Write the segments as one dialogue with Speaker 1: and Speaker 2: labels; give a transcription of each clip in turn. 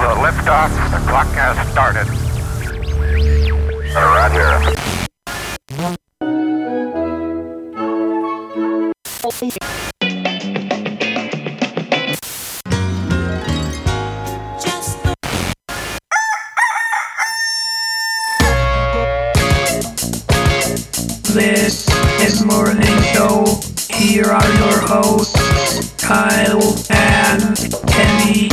Speaker 1: liftoff. The clock has started. Right here.
Speaker 2: This is Morning Show. Here are your hosts, Kyle and Kenny.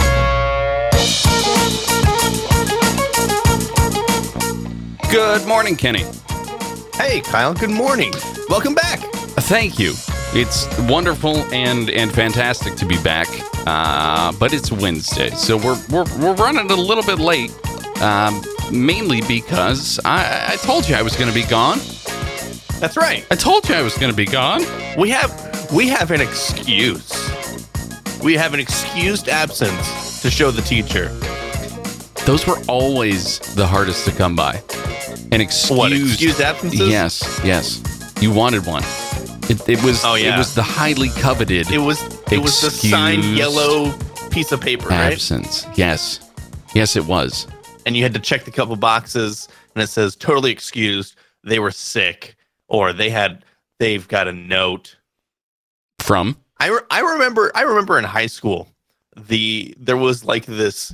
Speaker 3: Good morning, Kenny.
Speaker 4: Hey, Kyle. Good morning. Welcome back.
Speaker 3: Thank you. It's wonderful and fantastic to be back, but it's Wednesday, so we're running a little bit late, mainly because I told you I was going to be gone.
Speaker 4: That's right.
Speaker 3: I told you I was going to be gone.
Speaker 4: We have an excuse. We have an excused absence to show the teacher.
Speaker 3: Those were always the hardest to come by. An excused...
Speaker 4: What, excused absences?
Speaker 3: Yes. You wanted one. It was.
Speaker 4: Oh, yeah.
Speaker 3: It was the highly coveted.
Speaker 4: It was the signed yellow piece of paper, right?
Speaker 3: Absence. Yes, it was.
Speaker 4: And you had to check the couple boxes, and it says totally excused. They were sick, or they've got a note
Speaker 3: From?
Speaker 4: I remember in high school, there was like this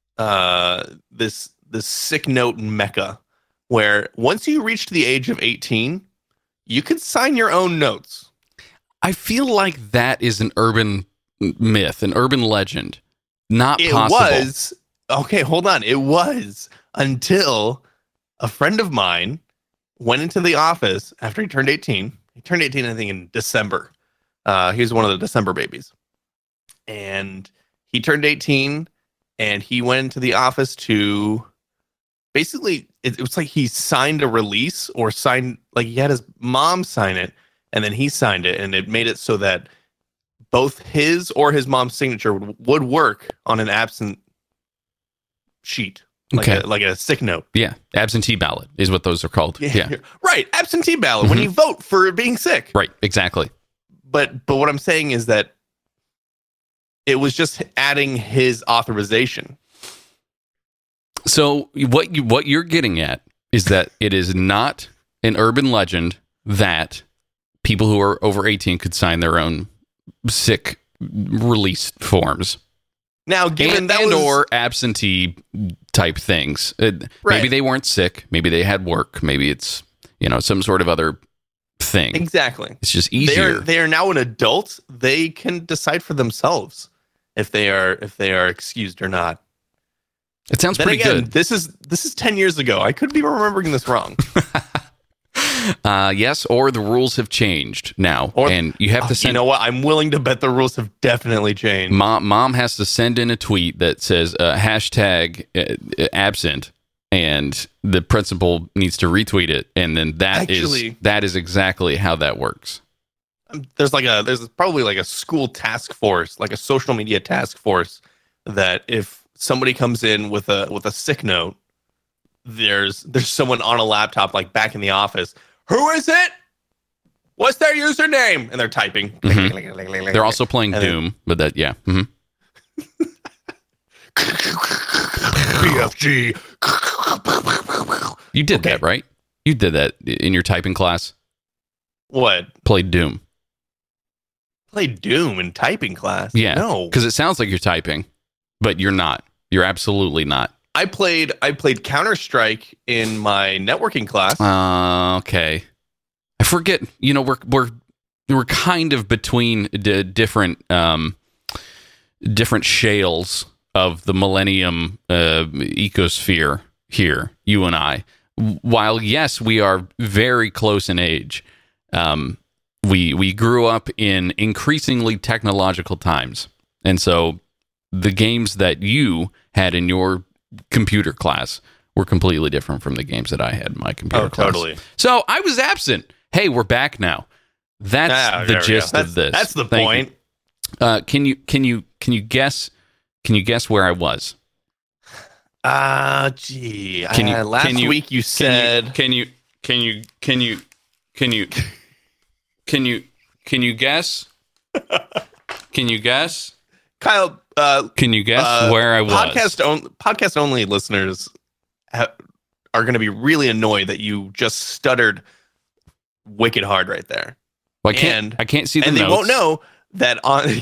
Speaker 4: sick note mecca where once you reached the age of 18, you could sign your own notes.
Speaker 3: I feel like that is an urban myth, an urban legend. Not
Speaker 4: It
Speaker 3: possible.
Speaker 4: was. Okay, hold on. It was until a friend of mine went into the office after he turned 18. He turned 18, I think, in December. He was one of the December babies. And he turned 18, and he went into the office to basically, it was like he signed a release or signed, like he had his mom sign it, and then he signed it, and it made it so that both his or his mom's signature would work on an absent sheet, like a sick note.
Speaker 3: Yeah, absentee ballot is what those are called. Yeah.
Speaker 4: Right, absentee ballot, when you vote for being sick.
Speaker 3: Right, exactly.
Speaker 4: But what I'm saying is that it was just adding his authorization.
Speaker 3: So what you're getting at is that it is not an urban legend that people who are over 18 could sign their own sick release forms.
Speaker 4: Now, given
Speaker 3: or absentee type things.
Speaker 4: Right.
Speaker 3: Maybe they weren't sick. Maybe they had work. Maybe it's, some sort of other thing.
Speaker 4: Exactly.
Speaker 3: It's just easier.
Speaker 4: They are now an adult. They can decide for themselves if they are excused or not.
Speaker 3: It sounds
Speaker 4: Then
Speaker 3: pretty
Speaker 4: again,
Speaker 3: good.
Speaker 4: This is 10 years ago. I could be remembering this wrong.
Speaker 3: Yes, or the rules have changed now, and you have to send.
Speaker 4: You know what? I'm willing to bet the rules have definitely changed.
Speaker 3: Mom has to send in a tweet that says hashtag absent, and the principal needs to retweet it, and then that is exactly how that works.
Speaker 4: There's probably like a school task force, like a social media task force, that if somebody comes in with a sick note, there's someone on a laptop, like back in the office. Who is it? What's their username? And they're typing.
Speaker 3: Mm-hmm. They're also playing Doom, but that, yeah. Mm-hmm.
Speaker 4: BFG.
Speaker 3: You did that, right? You did that in your typing class.
Speaker 4: What?
Speaker 3: Played Doom.
Speaker 4: Played Doom in typing class?
Speaker 3: Yeah.
Speaker 4: No.
Speaker 3: Because it sounds like you're typing, but you're not. You're absolutely not.
Speaker 4: I played Counter-Strike in my networking class.
Speaker 3: Okay. I forget. We're kind of between different shales of the Millennium ecosphere here. You and I. While yes, we are very close in age. We grew up in increasingly technological times, and so the games that you had in your computer class were completely different from the games that I had in my computer class.
Speaker 4: Totally.
Speaker 3: So I was absent. Hey, we're back now. That's the gist of this.
Speaker 4: That's the
Speaker 3: Thank
Speaker 4: point.
Speaker 3: Can you guess where I was?
Speaker 4: Gee. Last week you said.
Speaker 3: Can you guess? Can you guess?
Speaker 4: Kyle,
Speaker 3: Can you guess where I was?
Speaker 4: Podcast only listeners are going to be really annoyed that you just stuttered wicked hard right there.
Speaker 3: Well, I can't see the
Speaker 4: and
Speaker 3: notes.
Speaker 4: they won't know that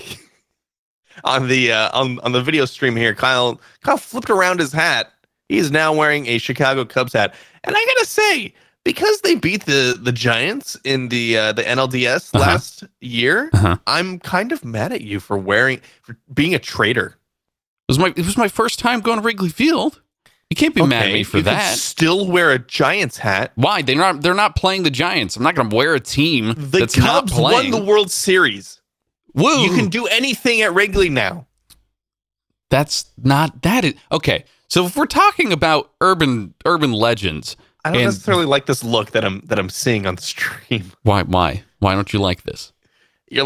Speaker 4: on the video stream here, Kyle flipped around his hat. He is now wearing a Chicago Cubs hat, and I gotta say, because they beat the Giants in the NLDS last year, I'm kind of mad at you for being a traitor.
Speaker 3: It was my first time going to Wrigley Field. You can't be mad at me for
Speaker 4: you
Speaker 3: that.
Speaker 4: Can still wear a Giants hat.
Speaker 3: Why? They're not playing the Giants. I'm not going to wear a team
Speaker 4: The
Speaker 3: that's
Speaker 4: Cubs
Speaker 3: not playing.
Speaker 4: won the World Series.
Speaker 3: Woo!
Speaker 4: You can do anything at Wrigley now.
Speaker 3: That's not that. Okay, so if we're talking about urban legends,
Speaker 4: I don't necessarily like this look that I'm seeing on the stream.
Speaker 3: Why don't you like this?
Speaker 4: You're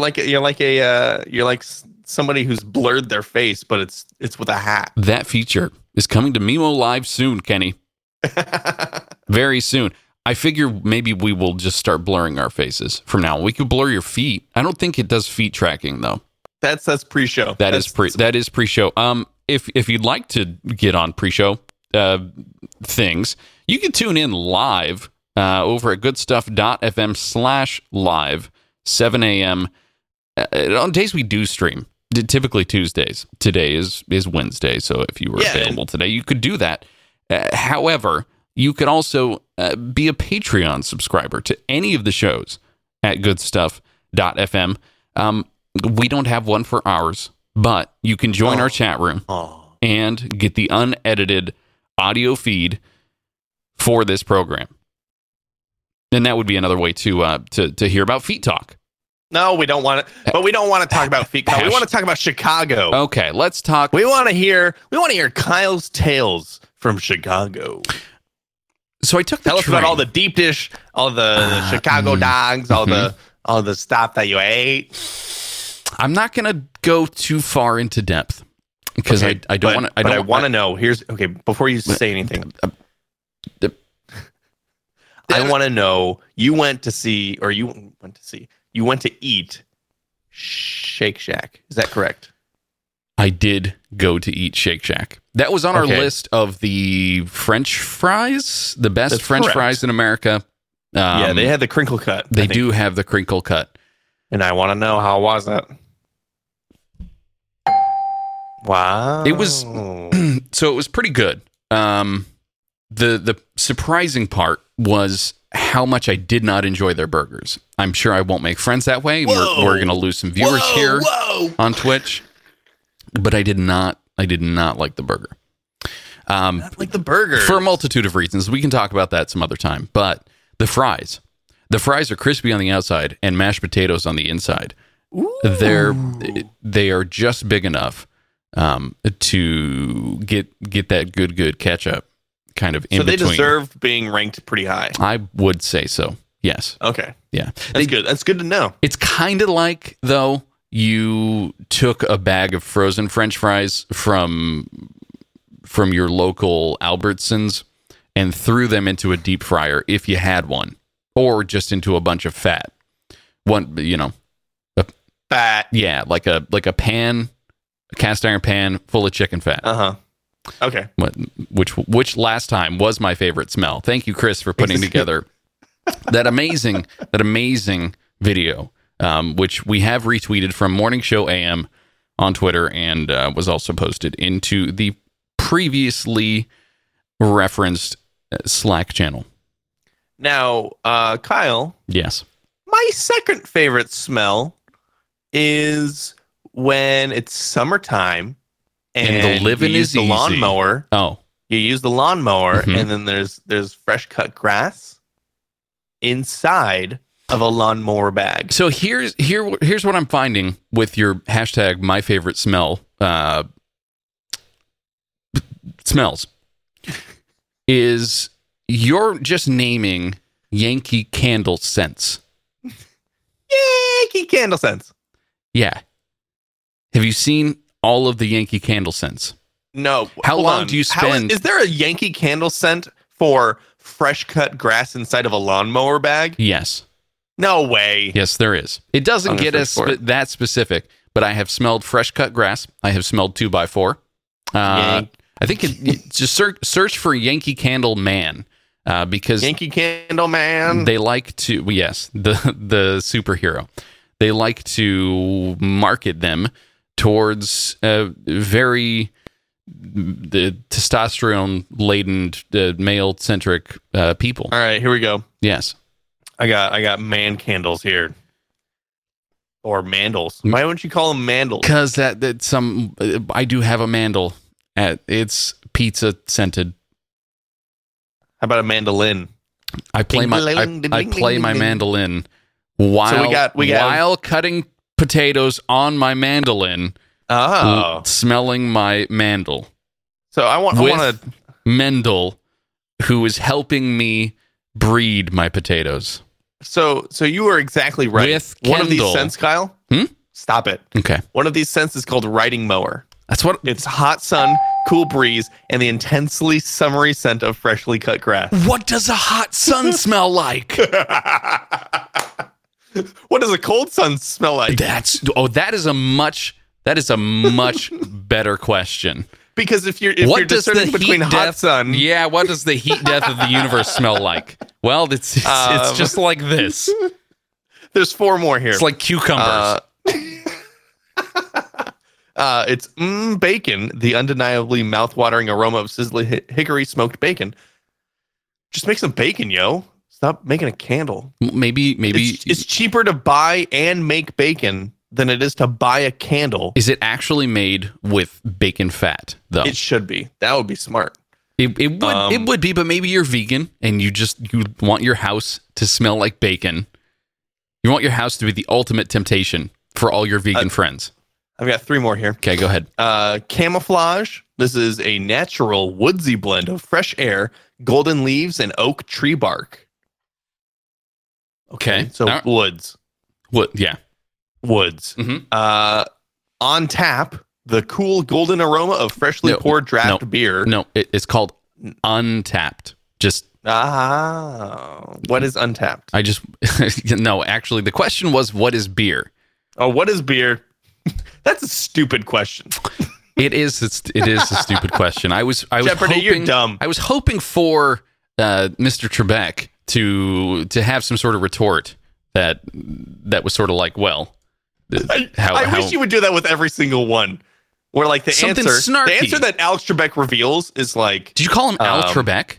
Speaker 4: like somebody who's blurred their face, but it's with a hat.
Speaker 3: That feature is coming to Mimo Live soon, Kenny. Very soon. I figure maybe we will just start blurring our faces from now. We could blur your feet. I don't think it does feet tracking though. That's
Speaker 4: pre-show.
Speaker 3: That is pre-show. If you'd like to get on pre-show things, you can tune in live over at goodstuff.fm/live, 7 a.m. On days we do stream, typically Tuesdays. Today is Wednesday, so if you were available today, you could do that. However, you could also be a Patreon subscriber to any of the shows at goodstuff.fm. We don't have one for ours, but you can join our chat room and get the unedited audio feed for this program. And that would be another way to hear about Feet Talk.
Speaker 4: No, we don't want it. But we don't want to talk about Feet Talk. We want to talk about Chicago.
Speaker 3: Okay, let's talk.
Speaker 4: We want to hear Kyle's tales from Chicago.
Speaker 3: So I took the
Speaker 4: Tell us
Speaker 3: train.
Speaker 4: about all the deep dish, all the Chicago dogs, all the stuff that you ate.
Speaker 3: I'm not going to go too far into depth because I don't want to.
Speaker 4: I want to know. Before you say anything, I want to know. You went to eat Shake Shack. Is that correct?
Speaker 3: I did go to eat Shake Shack. That was on our list of the French fries, the best French fries in America.
Speaker 4: Yeah, they had the crinkle cut.
Speaker 3: They do have the crinkle cut.
Speaker 4: And I want to know, how was it? Wow.
Speaker 3: It was so it was pretty good. The surprising part was how much I did not enjoy their burgers. I'm sure I won't make friends that way. We're going to lose some viewers here on Twitch. But I did not like the burger.
Speaker 4: Not like the burger.
Speaker 3: For a multitude of reasons. We can talk about that some other time. But the fries are crispy on the outside and mashed potatoes on the inside. Ooh. They are just big enough to get that good ketchup kind of in between. So they
Speaker 4: deserved being ranked pretty high.
Speaker 3: I would say so. Yes.
Speaker 4: Okay.
Speaker 3: Yeah.
Speaker 4: That's good. That's good to know.
Speaker 3: It's kind of like, though, you took a bag of frozen French fries from your local Albertsons and threw them into a deep fryer if you had one, or just into a bunch of fat.
Speaker 4: Fat.
Speaker 3: Yeah, like a pan, a cast iron pan full of chicken fat.
Speaker 4: Okay.
Speaker 3: Which last time was my favorite smell. Thank you, Chris, for putting together that amazing video. Which we have retweeted from Morning Show AM on Twitter and was also posted into the previously referenced Slack channel.
Speaker 4: Now, Kyle.
Speaker 3: Yes.
Speaker 4: My second favorite smell is when it's summertime and
Speaker 3: the living is
Speaker 4: the
Speaker 3: easy.
Speaker 4: Lawnmower.
Speaker 3: Oh.
Speaker 4: You use the lawnmower and then there's fresh cut grass inside of a lawnmower bag.
Speaker 3: So here's what I'm finding with your hashtag my favorite smell smells is you're just naming Yankee Candle scents.
Speaker 4: Yankee Candle scents.
Speaker 3: Yeah. Have you seen all of the Yankee Candle scents?
Speaker 4: No.
Speaker 3: How long do you spend?
Speaker 4: Is there a Yankee Candle scent for fresh cut grass inside of a lawnmower bag?
Speaker 3: Yes.
Speaker 4: No way.
Speaker 3: Yes, there is. It doesn't get us that specific, but I have smelled fresh cut grass. I have smelled 2x4. I think just search for Yankee Candle Man because
Speaker 4: Yankee Candle Man.
Speaker 3: they like to, yes, the superhero. They like to market them towards very the testosterone laden male centric people.
Speaker 4: All right, here we go.
Speaker 3: Yes.
Speaker 4: I got man candles here. Or mandals. Why wouldn't you call them mandals?
Speaker 3: Because that some I do have a mandel. It's pizza scented.
Speaker 4: How about a mandolin?
Speaker 3: I play my mandolin while while cutting potatoes on my mandolin.
Speaker 4: Oh,
Speaker 3: smelling my mandel.
Speaker 4: So I want to
Speaker 3: Mendel, who is helping me breed my potatoes.
Speaker 4: So you were exactly right.
Speaker 3: With
Speaker 4: one of these
Speaker 3: Kendall.
Speaker 4: scents, Kyle. Stop it.
Speaker 3: Okay,
Speaker 4: One of these scents is called riding mower.
Speaker 3: that's what.
Speaker 4: It's hot sun, cool breeze, and the intensely summery scent of freshly cut grass.
Speaker 3: What does a hot sun smell like?
Speaker 4: What does a cold sun smell like?
Speaker 3: That is a much better question.
Speaker 4: Because if you're
Speaker 3: What does the
Speaker 4: discerning between
Speaker 3: heat
Speaker 4: hot
Speaker 3: death?
Speaker 4: sun,
Speaker 3: Yeah, what does the heat death of the universe smell like? Well, it's just like this.
Speaker 4: there's 4 more here.
Speaker 3: It's like cucumbers.
Speaker 4: It's bacon, the undeniably mouth-watering aroma of sizzling hickory smoked bacon. Just make some bacon, yo. Stop making a candle.
Speaker 3: Maybe
Speaker 4: It's cheaper to buy and make bacon than it is to buy a candle.
Speaker 3: is it actually made with bacon fat though?
Speaker 4: It should be. That would be smart.
Speaker 3: It would be, but maybe you're vegan and you want your house to smell like bacon. You want your house to be the ultimate temptation for all your vegan friends.
Speaker 4: I've got 3 more here.
Speaker 3: Okay, go ahead.
Speaker 4: Camouflage. This is a natural woodsy blend of fresh air, golden leaves, and oak tree bark.
Speaker 3: Okay,
Speaker 4: So woods.
Speaker 3: what? Yeah.
Speaker 4: Woods.
Speaker 3: Mhm.
Speaker 4: On tap, the cool golden aroma of freshly poured draft beer.
Speaker 3: No, it's called Untapped. Just
Speaker 4: What is untapped?
Speaker 3: I just no. Actually, the question was, what is beer?
Speaker 4: Oh, what is beer? That's a stupid question.
Speaker 3: It is. It is a stupid question. I was
Speaker 4: Jeopardy,
Speaker 3: hoping,
Speaker 4: you're dumb.
Speaker 3: I was hoping for Mr. Trebek to have some sort of retort that was sort of like, well,
Speaker 4: I wish you would do that with every single one. Where like the
Speaker 3: Something
Speaker 4: answer
Speaker 3: snarky.
Speaker 4: that Alex Trebek reveals is like,
Speaker 3: Did you call him Al Trebek?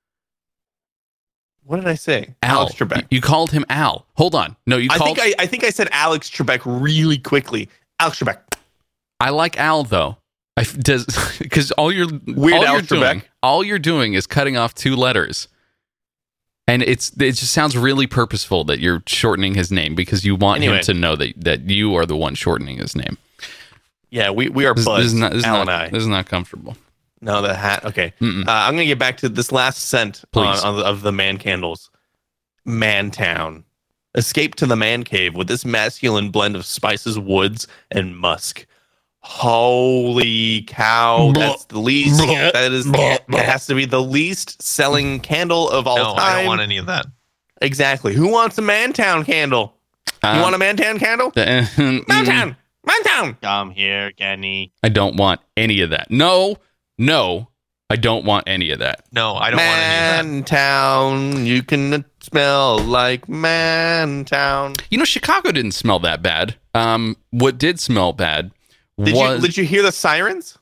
Speaker 4: what did I say?
Speaker 3: Al.
Speaker 4: Alex Trebek.
Speaker 3: You called him Al. Hold on. No, you called.
Speaker 4: I think I said Alex Trebek really quickly. Alex Trebek.
Speaker 3: I like Al though. Because all you're doing is cutting off 2 letters, and it just sounds really purposeful that you're shortening his name because you want him to know that you are the one shortening his name.
Speaker 4: Yeah, we are buzzed. Al and I.
Speaker 3: This is not comfortable.
Speaker 4: No, the hat. Okay, I'm gonna get back to this last scent of the man candles. Mantown. Escape to the man cave with this masculine blend of spices, woods, and musk. Holy cow! That's the least. That has to be the least selling candle of all time.
Speaker 5: I don't want any of that.
Speaker 4: Exactly. Who wants a Mantown candle? You want a Mantown candle? Mantown. Mantown.
Speaker 5: Come here, Kenny.
Speaker 3: I don't want any of that. No, I don't want any of that.
Speaker 5: No, I don't want any of that.
Speaker 4: Mantown. You can smell like Mantown.
Speaker 3: You know, Chicago didn't smell that bad. What did smell bad
Speaker 4: Did you hear the sirens?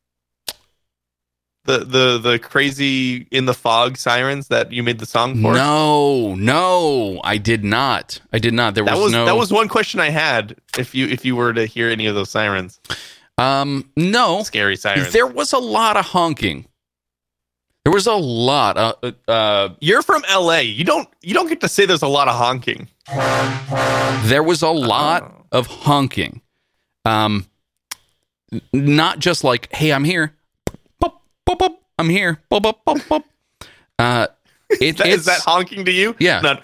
Speaker 4: The crazy in the fog sirens that you made the song for?
Speaker 3: No, I did not. That
Speaker 4: was one question I had. If you were to hear any of those sirens,
Speaker 3: no
Speaker 4: scary sirens.
Speaker 3: There was a lot of honking. There was a lot.
Speaker 4: You're from LA. You don't get to say there's a lot of honking.
Speaker 3: There was a lot of honking. Not just like, hey, I'm here. Pop, pop, pop. I'm here. Pop, pop, pop, pop.
Speaker 4: Is that honking to you?
Speaker 3: Yeah.
Speaker 4: Not,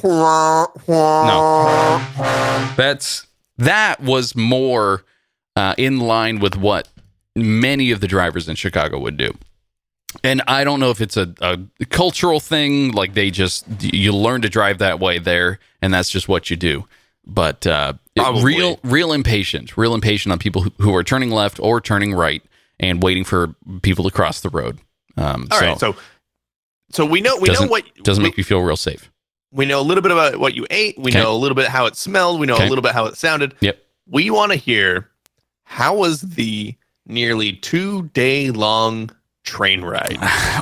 Speaker 3: no. That was more in line with what many of the drivers in Chicago would do. And I don't know if it's a cultural thing, like you learn to drive that way there, and that's just what you do. But
Speaker 4: Probably.
Speaker 3: real impatient on people who are turning left or turning right and waiting for people to cross the road.
Speaker 4: All right, so we know what
Speaker 3: doesn't make me feel real safe.
Speaker 4: we know a little bit about what you ate. We
Speaker 3: Okay.
Speaker 4: know a little bit how it smelled. We know
Speaker 3: Okay.
Speaker 4: a little bit how it sounded.
Speaker 3: Yep.
Speaker 4: We want to hear, how was the nearly 2-day long train ride?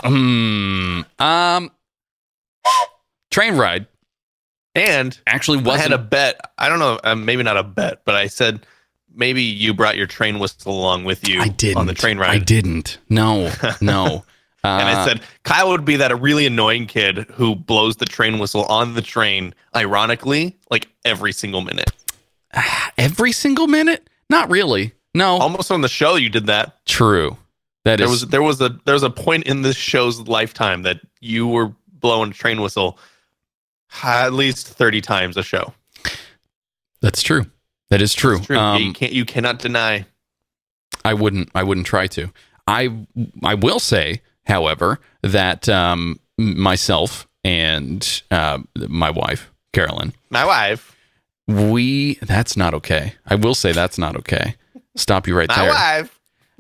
Speaker 3: Train ride
Speaker 4: And
Speaker 3: actually
Speaker 4: I had
Speaker 3: wasn't.
Speaker 4: a bet. I don't know, maybe not a bet, but I said maybe you brought your train whistle along with you
Speaker 3: I didn't
Speaker 4: on the train ride.
Speaker 3: I didn't. No.
Speaker 4: And I said Kyle would be that really annoying kid who blows the train whistle on the train, ironically, like every single minute.
Speaker 3: every single minute. Not really. No.
Speaker 4: Almost on the show, you did that.
Speaker 3: True. That is.
Speaker 4: There was a point in this show's lifetime that you were blowing a train whistle at least 30 times a show.
Speaker 3: That's true. That is true.
Speaker 4: It's true. You cannot deny.
Speaker 3: I wouldn't try to. I will say, however, that myself and my wife, Carolyn,
Speaker 4: My wife.
Speaker 3: that's not okay. I will say that's not okay. Stop you right
Speaker 4: My
Speaker 3: there.
Speaker 4: wife.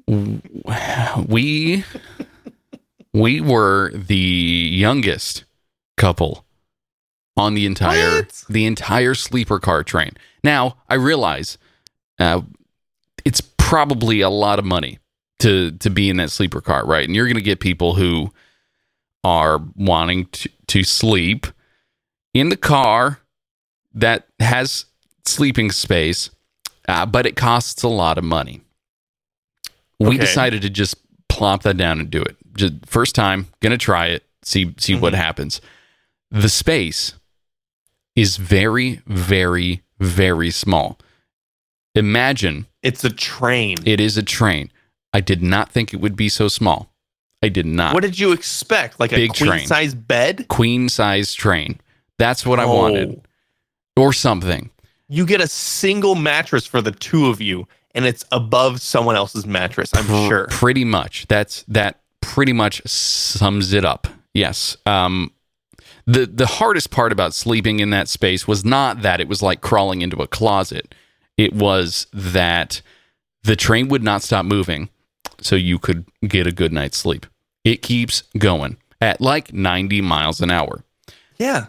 Speaker 3: We were the youngest couple on the entire sleeper car train. Now, I realize it's probably a lot of money to be in that sleeper car, right? And you're going to get people who are wanting to sleep in the car that has sleeping space, but it costs a lot of money. We
Speaker 4: Okay.
Speaker 3: decided to just plop that down and do it. Just first time, gonna try it, see what happens. The space is very, very, very small. Imagine
Speaker 4: It's a train.
Speaker 3: it is a train. I did not think it would be so small. I did not.
Speaker 4: What did you expect? Like
Speaker 3: Big
Speaker 4: a queen
Speaker 3: train.
Speaker 4: size bed?
Speaker 3: Queen size train. That's what I
Speaker 4: Oh.
Speaker 3: wanted. Or something.
Speaker 4: You get a single mattress for the two of you, and it's above someone else's mattress, I'm sure.
Speaker 3: Pretty much. That pretty much sums it up. Yes. The hardest part about sleeping in that space was not that it was like crawling into a closet. It was that the train would not stop moving so you could get a good night's sleep. It keeps going at like 90 miles an hour.
Speaker 4: Yeah.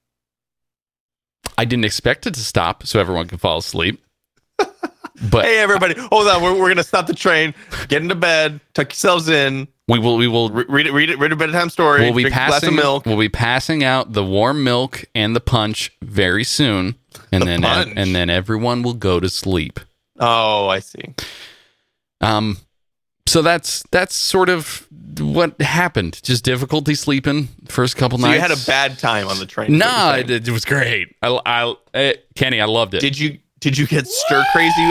Speaker 3: I didn't expect it to stop so everyone could fall asleep. But
Speaker 4: Hey, everybody, hold on. We're going to stop the train. Get into bed. Tuck yourselves in.
Speaker 3: we will
Speaker 4: Read a bedtime story.
Speaker 3: we'll be
Speaker 4: drink a glass of milk.
Speaker 3: We'll be passing out the warm milk and the punch very soon, and then
Speaker 4: punch.
Speaker 3: everyone will go to sleep.
Speaker 4: Oh, I see.
Speaker 3: So that's sort of what happened. Just difficulty sleeping first couple
Speaker 4: So
Speaker 3: nights.
Speaker 4: you had a bad time on the train.
Speaker 3: No,
Speaker 4: is what you're
Speaker 3: it was great. Kenny, I loved it.
Speaker 4: saying. Did you get stir crazy?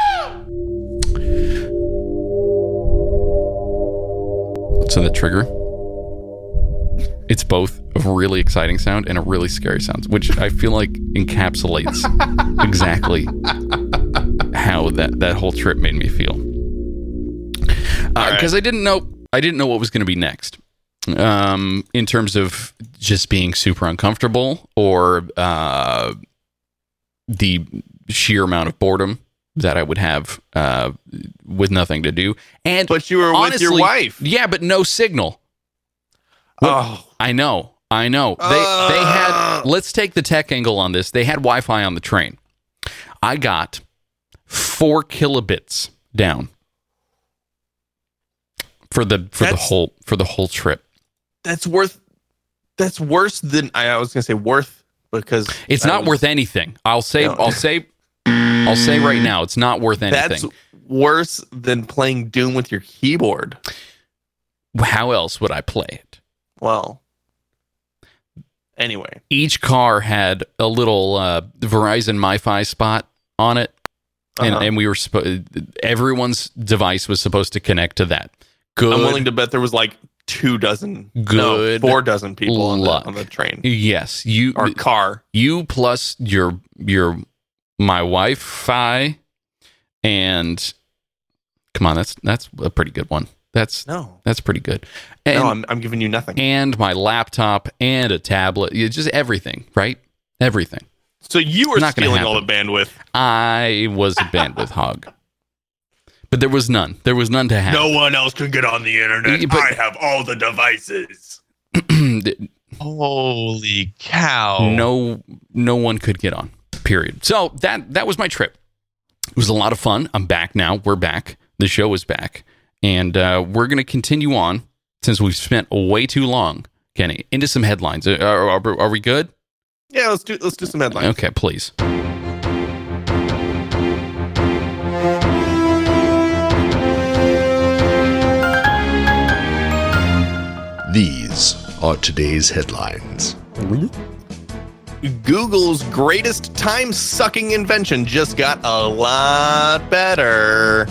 Speaker 3: What's in the trigger? It's both a really exciting sound and a really scary sound, which I feel like encapsulates exactly how that whole trip made me feel. Because I didn't know what was going to be next. In terms of just being super uncomfortable or the sheer amount of boredom that I would have with nothing to do. And
Speaker 4: But you were with your
Speaker 3: honestly,
Speaker 4: wife.
Speaker 3: Yeah, but no signal.
Speaker 4: Oh,
Speaker 3: I know. They had, let's take the tech angle on this. They had Wi-Fi on the train. I got 4 kilobits down for the whole trip.
Speaker 4: that's worse than I was going to say worth, because
Speaker 3: It's not worth anything. I'll say
Speaker 4: No.
Speaker 3: I'll say right now, it's not worth anything.
Speaker 4: That's worse than playing Doom with your keyboard.
Speaker 3: How else would I play it?
Speaker 4: Well, anyway.
Speaker 3: Each car had a little Verizon MiFi spot on it,
Speaker 4: Uh-huh.
Speaker 3: and we were everyone's device was supposed to connect to that. Good.
Speaker 4: I'm willing to bet there was like 4 dozen people
Speaker 3: luck.
Speaker 4: on the train
Speaker 3: Yes,
Speaker 4: or car.
Speaker 3: you plus your my Wi-Fi, and come on, that's a pretty good one. That's pretty good. And,
Speaker 4: No, I'm giving you nothing.
Speaker 3: and my laptop and a tablet, just everything, right? Everything.
Speaker 4: So you were
Speaker 3: Not gonna
Speaker 4: stealing all the
Speaker 3: happen.
Speaker 4: bandwidth.
Speaker 3: I was a bandwidth hog. But there was none. There was none to have.
Speaker 4: No one else can get on the internet.
Speaker 3: Yeah, but-
Speaker 4: I have all the devices.
Speaker 5: Holy cow.
Speaker 3: no one could get on. Period. So that was my trip. It was a lot of fun. I'm back now. We're back. The show is back. And we're going to continue on since we've spent way too long, Kenny, into some headlines. Are we good?
Speaker 4: Yeah, let's do some headlines.
Speaker 3: Okay, please.
Speaker 6: These are today's headlines.
Speaker 4: Google's greatest time-sucking invention just got a lot better.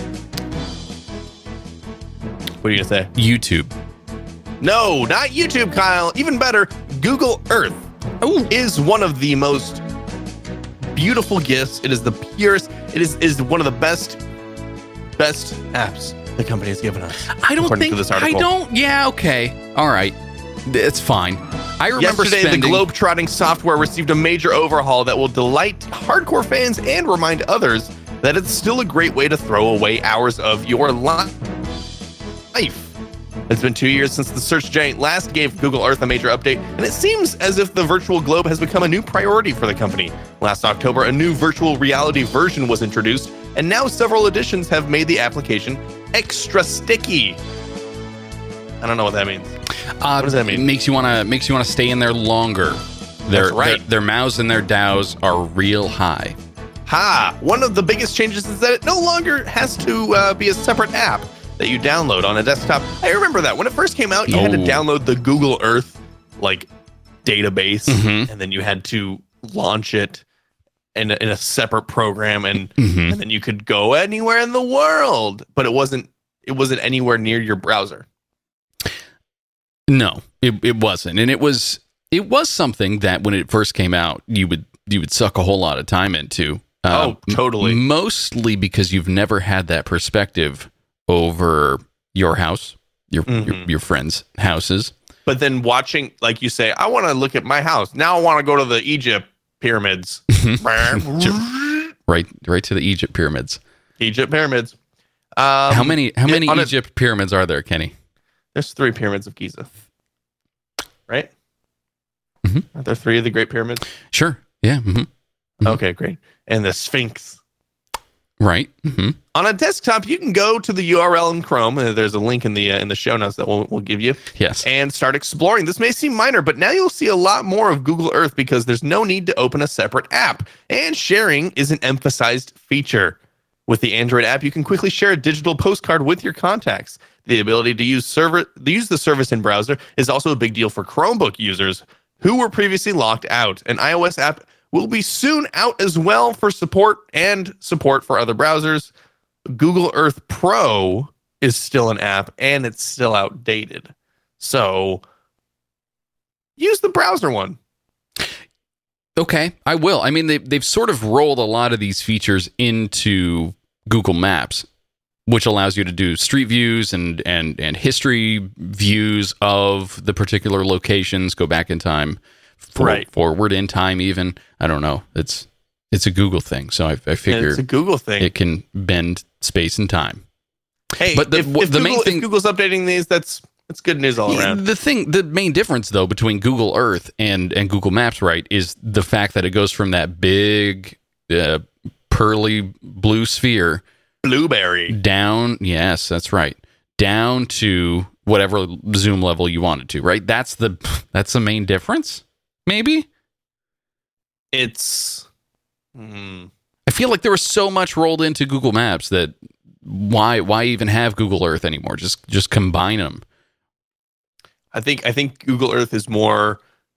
Speaker 4: What are you gonna say?
Speaker 3: YouTube.
Speaker 4: No, not YouTube, Kyle. Even better, Google Earth is one of the most beautiful gifts. It is the purest. It is one of the best apps the company has given us.
Speaker 3: I don't
Speaker 4: according
Speaker 3: think
Speaker 4: to this
Speaker 3: I
Speaker 4: article.
Speaker 3: don't. Yeah, okay. All right. It's fine. I remember
Speaker 4: Yesterday,
Speaker 3: spending
Speaker 4: the globe-trotting software received a major overhaul that will delight hardcore fans and remind others that it's still a great way to throw away hours of your life. It's been 2 years since the search giant last gave Google Earth a major update, and it seems as if the virtual globe has become a new priority for the company. Last October, a new virtual reality version was introduced, and now several additions have made the application extra sticky. I don't know what that means. What does that mean?
Speaker 3: It makes you wanna stay in there longer.
Speaker 4: That's right.
Speaker 3: Their MAUs and their DAOs are real high.
Speaker 4: Ha! One of the biggest changes is that it no longer has to be a separate app that you download on a desktop. I remember that when it first came out, you had to
Speaker 3: Oh.
Speaker 4: download the Google Earth database,
Speaker 3: Mhm.
Speaker 4: and then you had to launch it in a separate program, and
Speaker 3: Mhm.
Speaker 4: and then you could go anywhere in the world, but it wasn't anywhere near your browser.
Speaker 3: No, it wasn't, and it was something that when it first came out, you would suck a whole lot of time into.
Speaker 4: Totally.
Speaker 3: Mostly because you've never had that perspective over your house, your friends' houses.
Speaker 4: But then watching, like you say, I want to look at my house. Now I want to go to the Egypt pyramids.
Speaker 3: Right to the Egypt pyramids.
Speaker 4: Egypt pyramids.
Speaker 3: How many
Speaker 4: on a-
Speaker 3: Egypt pyramids are there, Kenny?
Speaker 4: There's 3 pyramids of Giza. Right?
Speaker 3: Mhm.
Speaker 4: Are there 3 of the Great Pyramids?
Speaker 3: Sure. Yeah. Mhm.
Speaker 4: Okay, great. And the Sphinx.
Speaker 3: Right. Mhm.
Speaker 4: On a desktop, you can go to the URL in Chrome. There's a link in the show notes that we'll give you,
Speaker 3: Yes.
Speaker 4: and start exploring. This may seem minor, but now you'll see a lot more of Google Earth because there's no need to open a separate app, and sharing is an emphasized feature. With the Android app, you can quickly share a digital postcard with your contacts. The ability to use the service in browser is also a big deal for Chromebook users who were previously locked out. An iOS app will be soon out as well for support for other browsers. Google Earth Pro is still an app and it's still outdated. So use the browser one.
Speaker 3: Okay, I will. I mean, they've sort of rolled a lot of these features into Google Maps, which allows you to do street views and history views of the particular locations, go back in time, forward in time even. I don't know. It's a Google thing, so I figure
Speaker 4: It's a Google thing.
Speaker 3: it can bend space and time.
Speaker 4: Hey,
Speaker 3: but
Speaker 4: if
Speaker 3: if
Speaker 4: Google's updating these, that's good news all around.
Speaker 3: The main difference though between Google Earth and Google Maps, right, is the fact that it goes from that big pearly blue sphere
Speaker 4: Blueberry.
Speaker 3: down. Yes, that's right. Down to whatever zoom level you want it to. Right. That's the main difference. Maybe.
Speaker 4: It's.
Speaker 3: I feel like there was so much rolled into Google Maps that why even have Google Earth anymore? Just combine them.
Speaker 4: I think Google Earth is more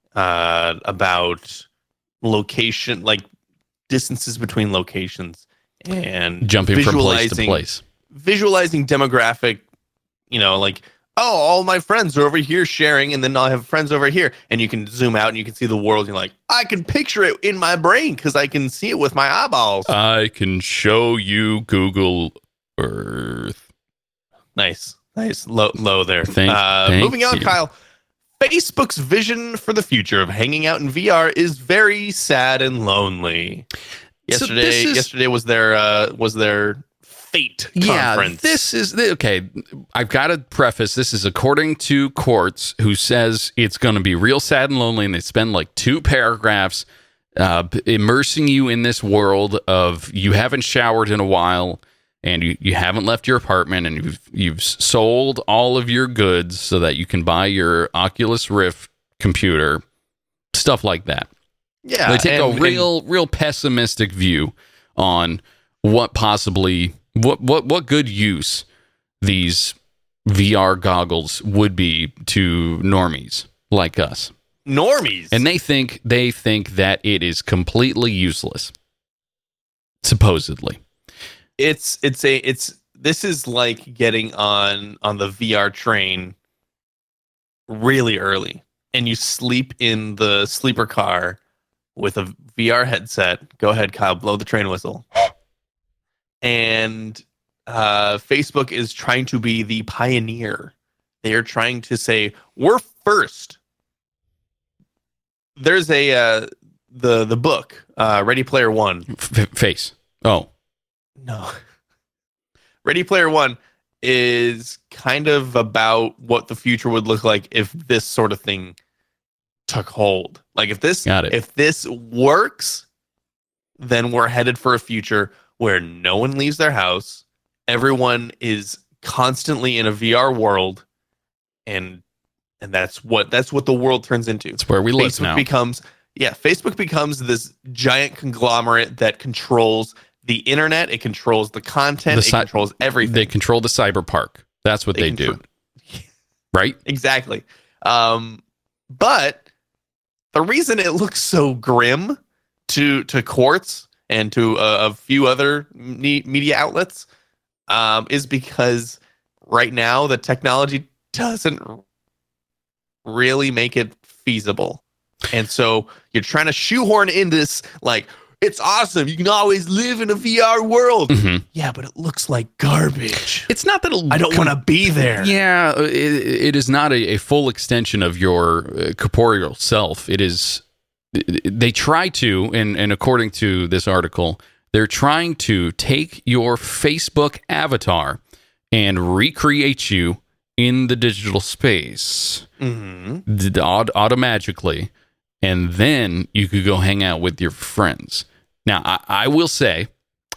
Speaker 4: about location, like distances between locations and
Speaker 3: Jumping from place to place.
Speaker 4: Visualizing demographic, like, oh, all my friends are over here sharing, and then I'll have friends over here, and you can zoom out and you can see the world. You're like, I can picture it in my brain because I can see it with my eyeballs.
Speaker 3: I can show you Google Earth.
Speaker 4: Nice, low there.
Speaker 3: Thank
Speaker 4: Moving on,
Speaker 3: you.
Speaker 4: Kyle. Facebook's vision for the future of hanging out in VR is very sad and lonely. Yesterday was their Fate conference.
Speaker 3: This is okay. I've got to preface. This is according to Quartz, who says it's going to be real sad and lonely, and they spend like 2 paragraphs immersing you in this world of you haven't showered in a while, and you haven't left your apartment, and you've sold all of your goods so that you can buy your Oculus Rift computer, stuff like that.
Speaker 4: Yeah,
Speaker 3: they take a real pessimistic view on what good use these VR goggles would be to normies like us.
Speaker 4: Normies.
Speaker 3: And they think that it is completely useless. Supposedly.
Speaker 4: This is like getting on the VR train really early, and you sleep in the sleeper car with a VR headset. Go ahead, Kyle, blow the train whistle. And Facebook is trying to be the pioneer. They are trying to say, we're first. There's the book, Ready Player One.
Speaker 3: Face. Oh.
Speaker 4: No. Ready Player One is kind of about what the future would look like if this sort of thing took hold. Like if this works, then we're headed for a future where no one leaves their house, everyone is constantly in a VR world, and that's what the world turns into.
Speaker 3: It's where we live now.
Speaker 4: Facebook becomes this giant conglomerate that controls the internet, it controls the content, it controls everything.
Speaker 3: They control the cyberpark. That's what they do. Right?
Speaker 4: Exactly. But the reason it looks so grim to Quartz and to a few other media outlets is because right now the technology doesn't really make it feasible. And so you're trying to shoehorn in this, like, it's awesome, you can always live in a VR world. Mm-hmm. Yeah, but it looks like garbage.
Speaker 3: It's not that
Speaker 4: I don't want to be there.
Speaker 3: Yeah, it is not a full extension of your corporeal self. It is. They try to, and according to this article, they're trying to take your Facebook avatar and recreate you in the digital space, automagically, and then you could go hang out with your friends. Now, I will say,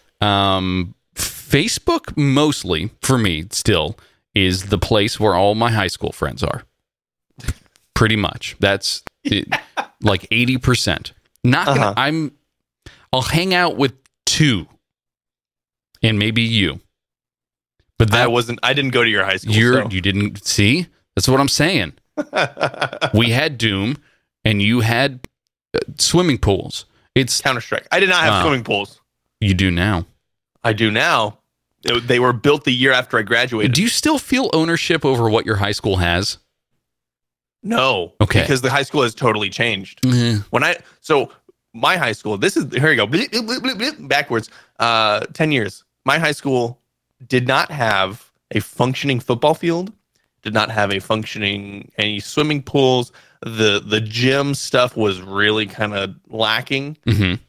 Speaker 3: Facebook mostly, for me, still, is the place where all my high school friends are. Pretty much. That's like 80%. Not gonna, I'll hang out with 2 and maybe you. But
Speaker 4: I didn't go to your high school.
Speaker 3: You didn't see? That's what I'm saying. We had Doom and you had swimming pools. It's
Speaker 4: Counter-Strike. I did not have swimming pools.
Speaker 3: You do now.
Speaker 4: I do now. They were built the year after I graduated.
Speaker 3: Do you still feel ownership over what your high school has?
Speaker 4: No.
Speaker 3: Okay.
Speaker 4: Because the high school has totally changed.
Speaker 3: Mm-hmm.
Speaker 4: So my high school, here you go, bleep, bleep, bleep, bleep, backwards, 10 years. My high school did not have a functioning football field, did not have any swimming pools. The gym stuff was really kind of lacking.
Speaker 3: Mm-hmm.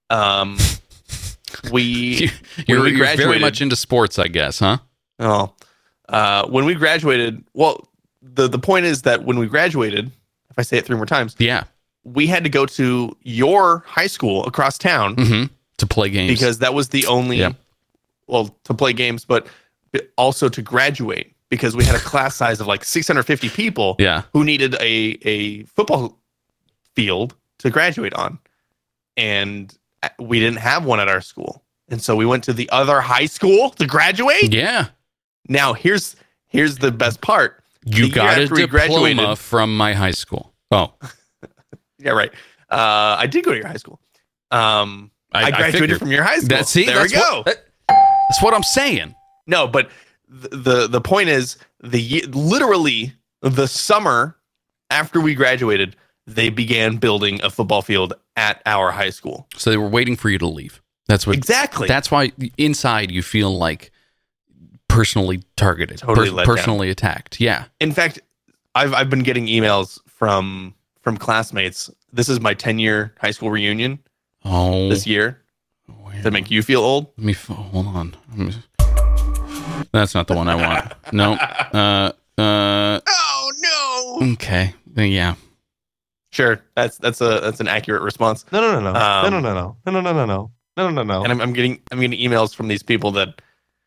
Speaker 3: You're very much into sports, I guess, huh?
Speaker 4: Oh, when we graduated, well, the point is that when we graduated, if I say it 3 more times,
Speaker 3: yeah,
Speaker 4: we had to go to your high school across town
Speaker 3: to play games
Speaker 4: because that was the only, to play games, but also to graduate because we had a class size of like 650 people who needed a football field to graduate on. And we didn't have one at our school. And so we went to the other high school to graduate.
Speaker 3: Yeah.
Speaker 4: Now here's the best part.
Speaker 3: You got a diploma from my high school. Oh.
Speaker 4: Yeah, right. I did go to your high school. I graduated from your high school. There we go.
Speaker 3: That's what I'm saying.
Speaker 4: No, but the point is, literally the summer after we graduated, they began building a football field at our high school.
Speaker 3: So they were waiting for you to leave. That's what
Speaker 4: exactly.
Speaker 3: That's why inside you feel like personally targeted,
Speaker 4: totally
Speaker 3: personally attacked. Yeah.
Speaker 4: In fact, I've been getting emails from classmates. This is my 10-year high school reunion
Speaker 3: Oh,
Speaker 4: this year. Does that make you feel old?
Speaker 3: Let me hold on. That's not the one I want. No.
Speaker 4: Oh no.
Speaker 3: Okay. Yeah.
Speaker 4: Sure, that's an accurate response.
Speaker 5: No.
Speaker 4: Um,
Speaker 5: No.
Speaker 4: And I'm getting emails from these people that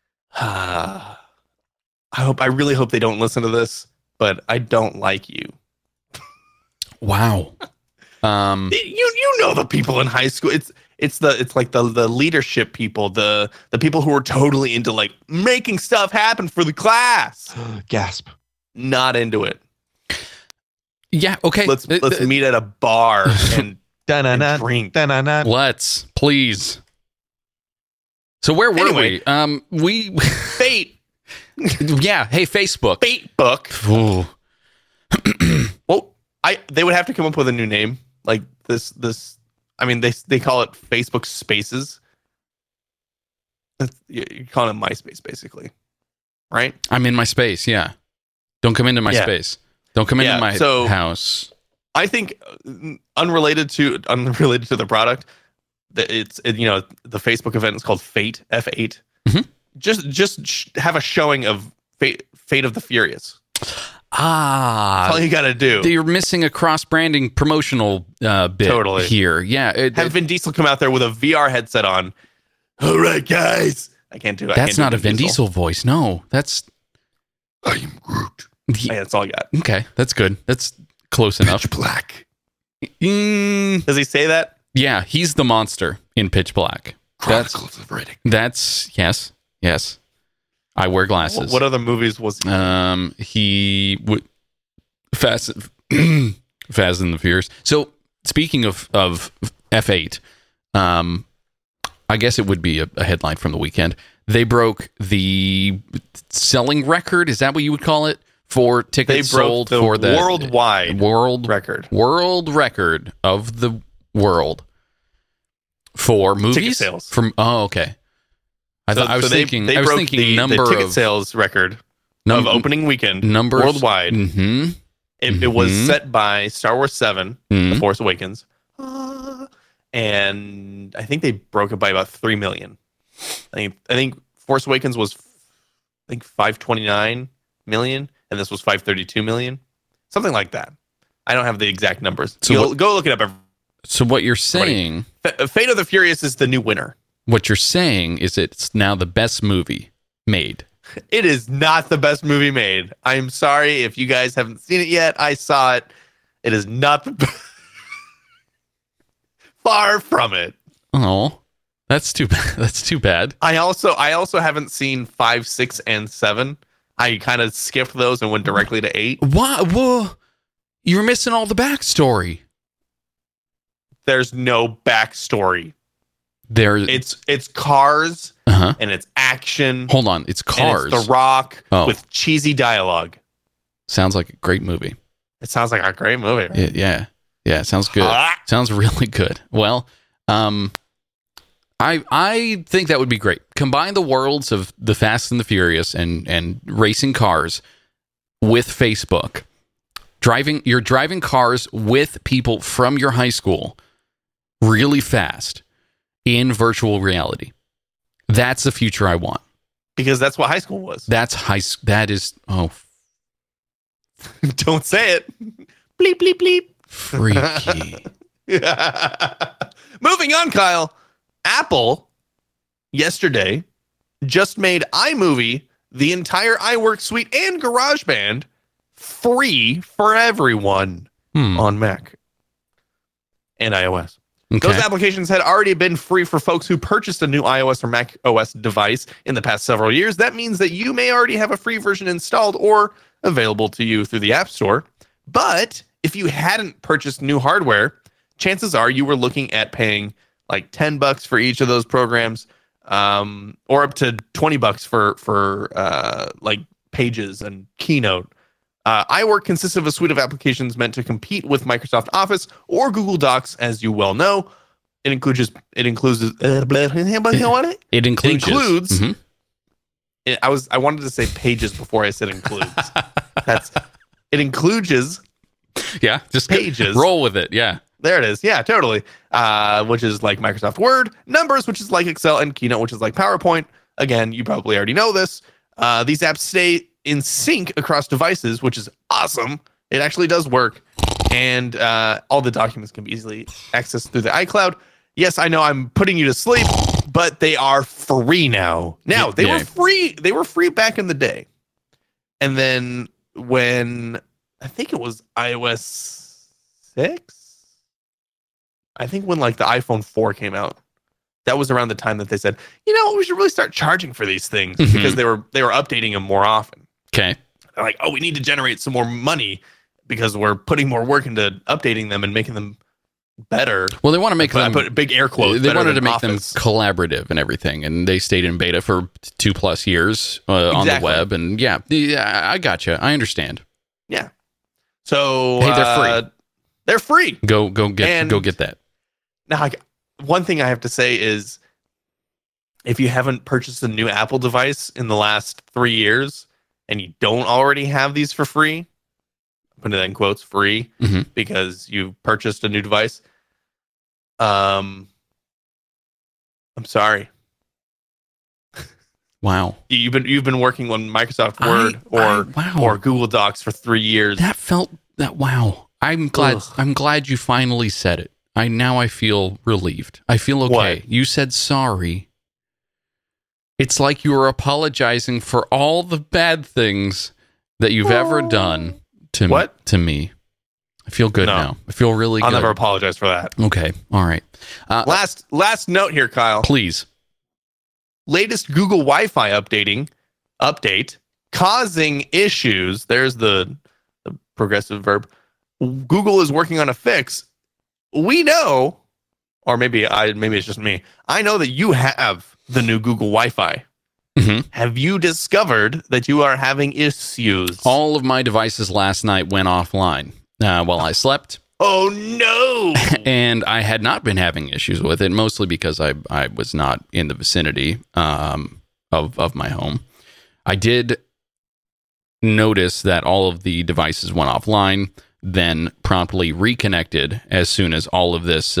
Speaker 4: I really hope they don't listen to this, but I don't like you.
Speaker 3: Wow.
Speaker 4: You know the people in high school. It's like the leadership people, the people who are totally into like making stuff happen for the class.
Speaker 5: Gasp.
Speaker 4: Not into it.
Speaker 3: Yeah. Okay.
Speaker 4: Let's meet at a bar and
Speaker 5: Da-na-na.
Speaker 4: drink.
Speaker 5: Da-na-na.
Speaker 3: Let's please. So where were
Speaker 4: Anyway.
Speaker 3: we?
Speaker 4: Fate.
Speaker 3: Yeah. Hey, Facebook.
Speaker 4: Fate book.
Speaker 3: Ooh.
Speaker 4: Well, they would have to come up with a new name like this. I mean, they call it Facebook Spaces. You're calling it MySpace, basically, right?
Speaker 3: I'm in my space. Yeah. Don't come into my
Speaker 4: Yeah.
Speaker 3: space. Don't come into my house.
Speaker 4: I think unrelated to the product, that the Facebook event is called Fate F8.
Speaker 3: Mhm.
Speaker 4: Just have a showing of Fate of the Furious.
Speaker 3: Ah.
Speaker 4: All you got to do.
Speaker 3: You're missing a cross-branding promotional bit
Speaker 4: Totally.
Speaker 3: here. Yeah.
Speaker 4: Have Vin Diesel come out there with a VR headset on. All right, guys. I can't do it.
Speaker 3: That's not a Vin Diesel voice. No, that's.
Speaker 4: I am Groot. Yeah, that's all I got.
Speaker 3: Okay, that's good. That's close enough.
Speaker 4: Pitch Black.
Speaker 3: Mm,
Speaker 4: Does he say that?
Speaker 3: yeah, he's the monster in Pitch Black.
Speaker 4: Chronicles of Riddick.
Speaker 3: That's yes. I wear glasses.
Speaker 4: What other movies was he?
Speaker 3: He would Fast and the Furious. So speaking of F8, I guess it would be a headline from the weekend. They broke the selling record. Is that what you would call it for tickets sold
Speaker 4: the
Speaker 3: for the
Speaker 4: worldwide
Speaker 3: world
Speaker 4: record
Speaker 3: of the world for movies
Speaker 4: ticket sales.
Speaker 3: From okay. I was thinking
Speaker 4: broke the
Speaker 3: number
Speaker 4: ticket
Speaker 3: of
Speaker 4: sales record of opening weekend
Speaker 3: numbers
Speaker 4: worldwide.
Speaker 3: Mm-hmm.
Speaker 4: It was set by Star Wars 7,
Speaker 3: Mhm.
Speaker 4: The Force Awakens, and I think they broke it by about 3 million. I think Force Awakens was 529 million, and this was 532 million, something like that. I don't have the exact numbers.
Speaker 3: So
Speaker 4: Go look it up.
Speaker 3: So what you're saying?
Speaker 4: Fate of the Furious is the new winner.
Speaker 3: What you're saying is it's now the best movie made.
Speaker 4: It is not the best movie made. I'm sorry if you guys haven't seen it yet. I saw it. It is not the best. Far from it.
Speaker 3: Oh, that's too bad. That's too bad.
Speaker 4: I also haven't seen 5, 6, and 7. I kind of skipped those and went directly to 8.
Speaker 3: Why? Whoa, you're missing all the backstory.
Speaker 4: There's no backstory.
Speaker 3: It's
Speaker 4: It's cars
Speaker 3: uh-huh.
Speaker 4: and it's action.
Speaker 3: Hold on, it's Cars.
Speaker 4: And it's The Rock
Speaker 3: Oh.
Speaker 4: with cheesy dialogue.
Speaker 3: Sounds like a great movie.
Speaker 4: It sounds like a great movie. Right?
Speaker 3: Yeah, it sounds good.
Speaker 4: Ah.
Speaker 3: Sounds really good. Well, I think that would be great. Combine the worlds of the Fast and the Furious and racing cars with Facebook. You're driving cars with people from your high school really fast in virtual reality. That's the future I want.
Speaker 4: Because that's what high school was.
Speaker 3: That is
Speaker 4: Don't say it. Bleep, bleep, bleep.
Speaker 3: freaky.
Speaker 4: Moving on, Kyle. Apple yesterday just made iMovie, the entire iWork suite, and GarageBand free for everyone on Mac and iOS.
Speaker 3: Okay.
Speaker 4: Those applications had already been free for folks who purchased a new iOS or Mac OS device in the past several years. That means that you may already have a free version installed or available to you through the App Store. But if you hadn't purchased new hardware, chances are you were looking at paying like $10 for each of those programs, or up to $20 for like Pages and Keynote. iWork consists of a suite of applications meant to compete with Microsoft Office or Google Docs, as you well know. It includes.
Speaker 3: Mhm.
Speaker 4: I wanted to say pages before I said includes. That's includes
Speaker 3: Yeah, just
Speaker 4: Pages.
Speaker 3: roll with it. Yeah.
Speaker 4: there it is. Yeah, totally. Which is like Microsoft Word, Numbers, which is like Excel, and Keynote, which is like PowerPoint. Again, you probably already know this. These apps stay in sync across devices, which is awesome. It actually does work. And all the documents can be easily accessed through the iCloud. Yes, I know I'm putting you to sleep, but they are free now. They
Speaker 3: Yeah.
Speaker 4: were free. They were free back in the day. And then when I think it was iOS 6, I think when like the iPhone 4 came out, that was around the time that they said, you know, we should really start charging for these things
Speaker 3: Mhm.
Speaker 4: because they were updating them more often.
Speaker 3: Okay.
Speaker 4: They're like, oh, we need to generate some more money because we're putting more work into updating them and making them better.
Speaker 3: Well, they want to make
Speaker 4: I
Speaker 3: them.
Speaker 4: put big air quotes.
Speaker 3: They
Speaker 4: better
Speaker 3: wanted to
Speaker 4: than
Speaker 3: make
Speaker 4: Office.
Speaker 3: them collaborative and everything, and they stayed in beta for 2+ years on the
Speaker 4: Exactly.
Speaker 3: web. And yeah, I gotcha. I understand.
Speaker 4: Yeah. So
Speaker 3: Hey, they're free.
Speaker 4: They're free.
Speaker 3: Go get
Speaker 4: And-
Speaker 3: that.
Speaker 4: Now, one thing I have to say is, if you haven't purchased a new Apple device in the last 3 years and you don't already have these for free, put it in quotes, free,
Speaker 3: Mhm.
Speaker 4: because you purchased a new device, I'm sorry.
Speaker 3: Wow.
Speaker 4: You've been working on Microsoft Word
Speaker 3: wow.
Speaker 4: or Google Docs for 3 years.
Speaker 3: That felt that. Wow. I'm glad.
Speaker 4: Ugh.
Speaker 3: I'm glad you finally said it. I feel relieved. I feel okay.
Speaker 4: What?
Speaker 3: You said sorry. It's like you were apologizing for all the bad things that you've ever done to
Speaker 4: What?
Speaker 3: to me. I feel good
Speaker 4: No.
Speaker 3: now. I feel really
Speaker 4: I'll
Speaker 3: good.
Speaker 4: never apologize for that.
Speaker 3: Okay. All right.
Speaker 4: Last note here, Kyle.
Speaker 3: Please.
Speaker 4: Latest Google Wi-Fi update causing issues. There's the progressive verb. Google is working on a fix. We know, or maybe it's just me. I know that you have the new Google Wi-Fi.
Speaker 3: Mhm.
Speaker 4: Have you discovered that you are having issues?
Speaker 3: All of my devices last night went offline while I slept,
Speaker 4: Oh no!
Speaker 3: and I had not been having issues with it, mostly because I was not in the vicinity of my home. I did notice that all of the devices went offline, then promptly reconnected as soon as all of this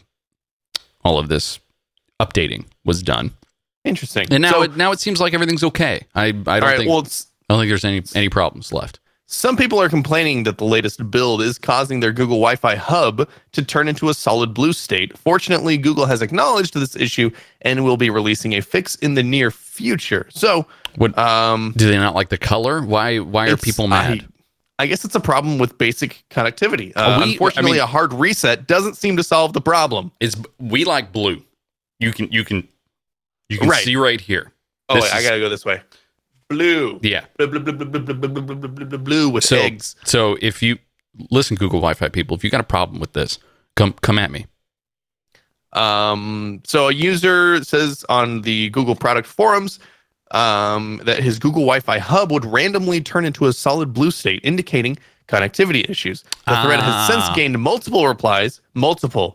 Speaker 3: updating was done.
Speaker 4: Interesting.
Speaker 3: And now
Speaker 4: So-
Speaker 3: now it seems like everything's okay. I don't
Speaker 4: all right.
Speaker 3: think
Speaker 4: Well,
Speaker 3: I don't think there's any problems left.
Speaker 4: some people are complaining that the latest build is causing their Google Wi-Fi hub to turn into a solid blue state. Fortunately, Google has acknowledged this issue and will be releasing a fix in the near future. So,
Speaker 3: What do they not like the color? Why are
Speaker 4: it's-
Speaker 3: people mad?
Speaker 4: I guess it's a problem with basic connectivity.
Speaker 3: We-
Speaker 4: Unfortunately,
Speaker 3: I mean-
Speaker 4: a hard reset doesn't seem to solve the problem.
Speaker 3: We like blue. You can
Speaker 4: Right.
Speaker 3: see right here.
Speaker 4: Oh,
Speaker 3: This
Speaker 4: wait, I
Speaker 3: is-
Speaker 4: gotta go this way. Blue.
Speaker 3: Yeah.
Speaker 4: Blue, blue, blue, blue, blue, blue, blue, blue, blue, blue, blue with
Speaker 3: So
Speaker 4: eggs.
Speaker 3: so if you listen, Google Wi-Fi people, if you got a problem with this, come at me.
Speaker 4: So a user says on the Google product forums that his Google Wi-Fi hub would randomly turn into a solid blue state, indicating connectivity issues. The thread has since gained multiple replies, multiple,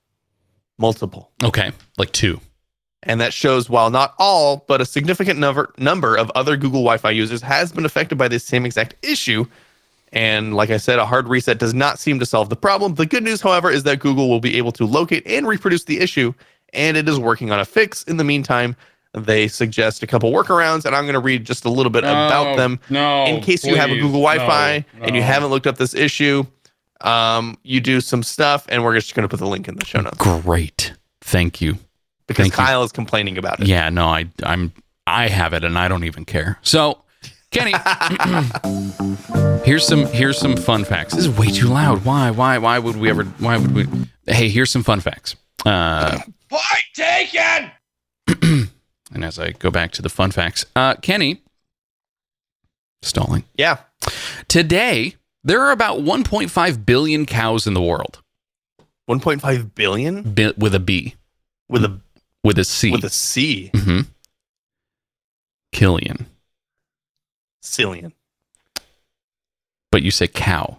Speaker 3: Okay, like 2.
Speaker 4: and that shows while not all, but a significant number of other Google Wi-Fi users has been affected by this same exact issue. And like I said, a hard reset does not seem to solve the problem. The good news, however, is that Google will be able to locate and reproduce the issue, and it is working on a fix. In the meantime, they suggest a couple workarounds, and I'm going to read just a little bit about them.
Speaker 3: No,
Speaker 4: In case you have a Google Wi-Fi and you haven't looked up this issue, you do some stuff, and we're just going to put the link in the show notes
Speaker 3: Great, thank you.
Speaker 4: because
Speaker 3: thank you.
Speaker 4: Kyle is complaining about it.
Speaker 3: Yeah, no, I have it and I don't even care. So, Kenny, here's some fun facts. This is way too loud. Why would we? Hey, here's some fun facts.
Speaker 1: Point taken!
Speaker 3: And as I go back to the fun facts, Kenny, stalling.
Speaker 4: Yeah.
Speaker 3: Today, there are about 1.5 billion cows in the world.
Speaker 4: 1.5 billion
Speaker 3: With a B.
Speaker 4: with a
Speaker 3: With a C.
Speaker 4: with a C.
Speaker 3: Mm-hmm. Killian.
Speaker 4: Cillian.
Speaker 3: But you say cow.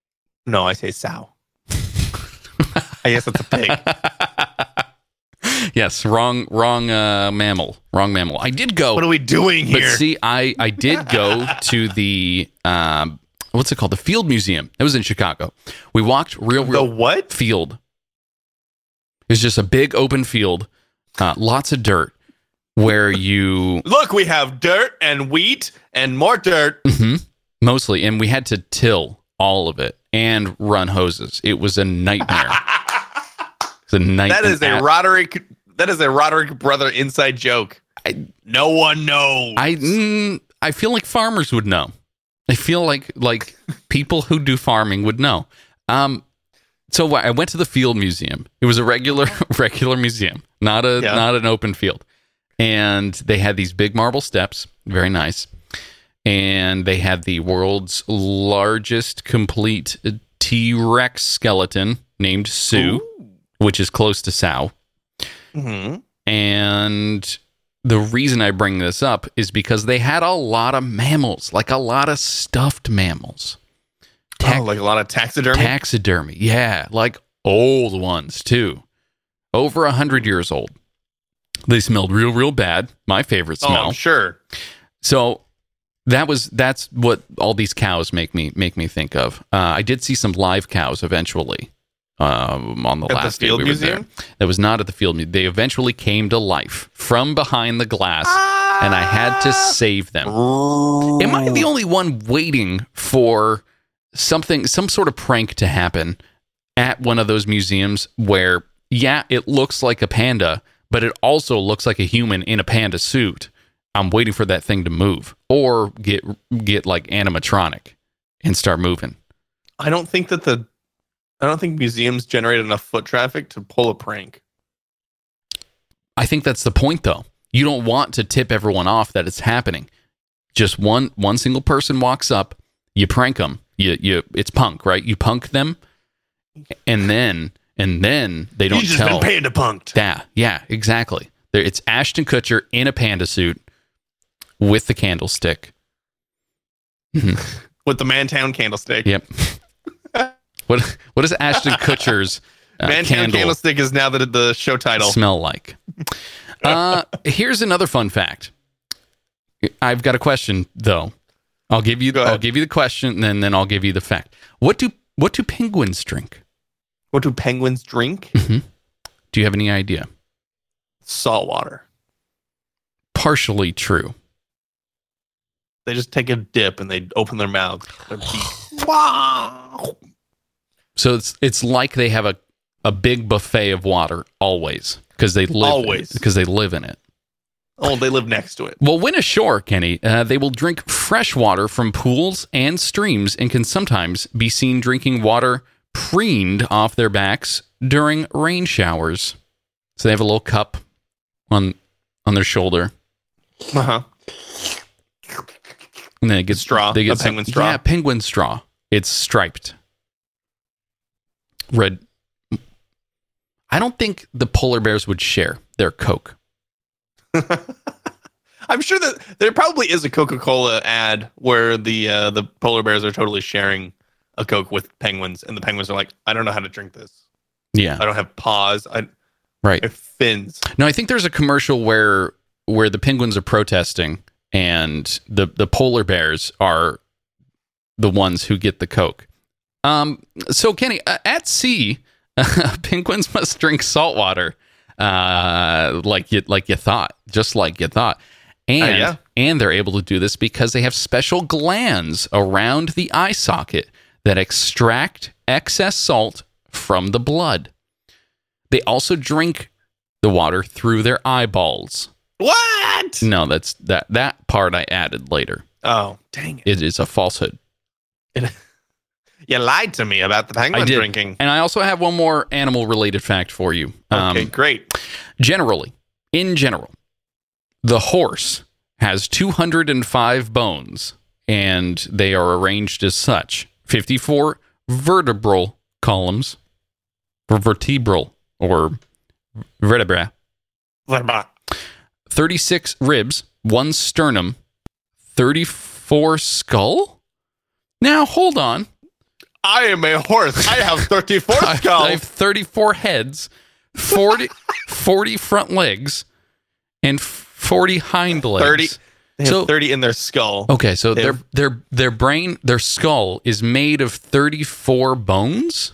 Speaker 4: No, I say sow. I guess it's a pig.
Speaker 3: Yes, wrong mammal. Wrong mammal. I did go.
Speaker 4: What are we doing
Speaker 3: But
Speaker 4: here?
Speaker 3: see, I did go to the what's it called? The Field Museum. It was in Chicago. We walked
Speaker 4: the
Speaker 3: real
Speaker 4: what?
Speaker 3: field. It was just a big open field, lots of dirt, where you
Speaker 4: Look, we have dirt and wheat and more dirt.
Speaker 3: mostly, and we had to till all of it and run hoses. It was a nightmare. It's a nightmare.
Speaker 4: That is a Roderick brother inside joke. No one knows.
Speaker 3: I feel like farmers would know. I feel like people who do farming would know. So I went to the Field Museum. It was a regular museum, not an open field. And they had these big marble steps, very nice. And they had the world's largest complete T-Rex skeleton named Sue, which is close to Sow.
Speaker 4: Mm-hmm.
Speaker 3: And the reason I bring this up is because they had a lot of mammals, like a lot of stuffed mammals.
Speaker 4: Like a lot of taxidermy?
Speaker 3: Taxidermy, yeah. Like old ones, too. Over 100 years old. They smelled real bad. My favorite smell.
Speaker 4: Oh, sure.
Speaker 3: So that's what all these cows make me think of. I did see some live cows eventually on the last day we were there. That was not at the Field Museum. They eventually came to life from behind the glass, and I had to save them. Am I the only one waiting for some sort of prank to happen at one of those museums where, yeah, it looks like a panda, but it also looks like a human in a panda suit? I'm waiting for that thing to move or get like animatronic and start moving.
Speaker 4: I don't think museums generate enough foot traffic to pull a prank.
Speaker 3: I think that's the point, though. You don't want to tip everyone off that it's happening. Just one single person walks up, you prank them. It's punk, right? You punk them, and then they don't
Speaker 4: He's just
Speaker 3: tell.
Speaker 4: been panda punked.
Speaker 3: Yeah, exactly. It's Ashton Kutcher in a panda suit with the candlestick.
Speaker 4: With the Mantown candlestick.
Speaker 3: Yep. What is Ashton Kutcher's
Speaker 4: Mantown candlestick is now the show title.
Speaker 3: Smell like? Here's another fun fact. I've got a question though. I'll give you the question and then I'll give you the fact. What do penguins drink?
Speaker 4: What do penguins drink?
Speaker 3: Mm-hmm. Do you have any idea?
Speaker 4: Salt water.
Speaker 3: Partially true.
Speaker 4: They just take a dip and they open their mouths.
Speaker 3: So it's like they have a big buffet of water always because they live in it.
Speaker 4: Oh, they live next to it.
Speaker 3: Well, when ashore, Kenny, they will drink fresh water from pools and streams and can sometimes be seen drinking water preened off their backs during rain showers. So they have a little cup on their shoulder.
Speaker 4: Uh-huh.
Speaker 3: And then it gets
Speaker 4: straw.
Speaker 3: They get
Speaker 4: penguin straw.
Speaker 3: Yeah, penguin straw. It's striped. Red. I don't think the polar bears would share their Coke.
Speaker 4: I'm sure that there probably is a Coca-Cola ad where the polar bears are totally sharing a Coke with penguins, and the penguins are like, I don't know how to drink this.
Speaker 3: Yeah.
Speaker 4: I don't have paws.
Speaker 3: Right.
Speaker 4: I have fins.
Speaker 3: No, I think there's a commercial where the penguins are protesting and the polar bears are the ones who get the Coke. So Kenny, at sea, penguins must drink salt water, like you thought, and and they're able to do this because they have special glands around the eye socket that extract excess salt from the blood. They also drink the water through their eyeballs.
Speaker 4: What?
Speaker 3: No, that's that part I added later.
Speaker 4: Oh, dang it.
Speaker 3: It is a falsehood.
Speaker 4: You lied to me about the penguin drinking.
Speaker 3: And I also have one more animal-related fact for you.
Speaker 4: Okay, great.
Speaker 3: In general, the horse has 205 bones, and they are arranged as such. 54 vertebral columns, or vertebra, 36 ribs, 1 sternum, 34 skull? Now, hold on.
Speaker 4: I am a horse. I have 34 skulls.
Speaker 3: I have 34 heads, 40 front legs and 40 hind legs.
Speaker 4: 30. They have 30 in their skull.
Speaker 3: Okay, so their skull is made of 34 bones.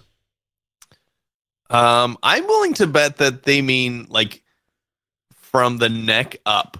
Speaker 4: I'm willing to bet that they mean like from the neck up.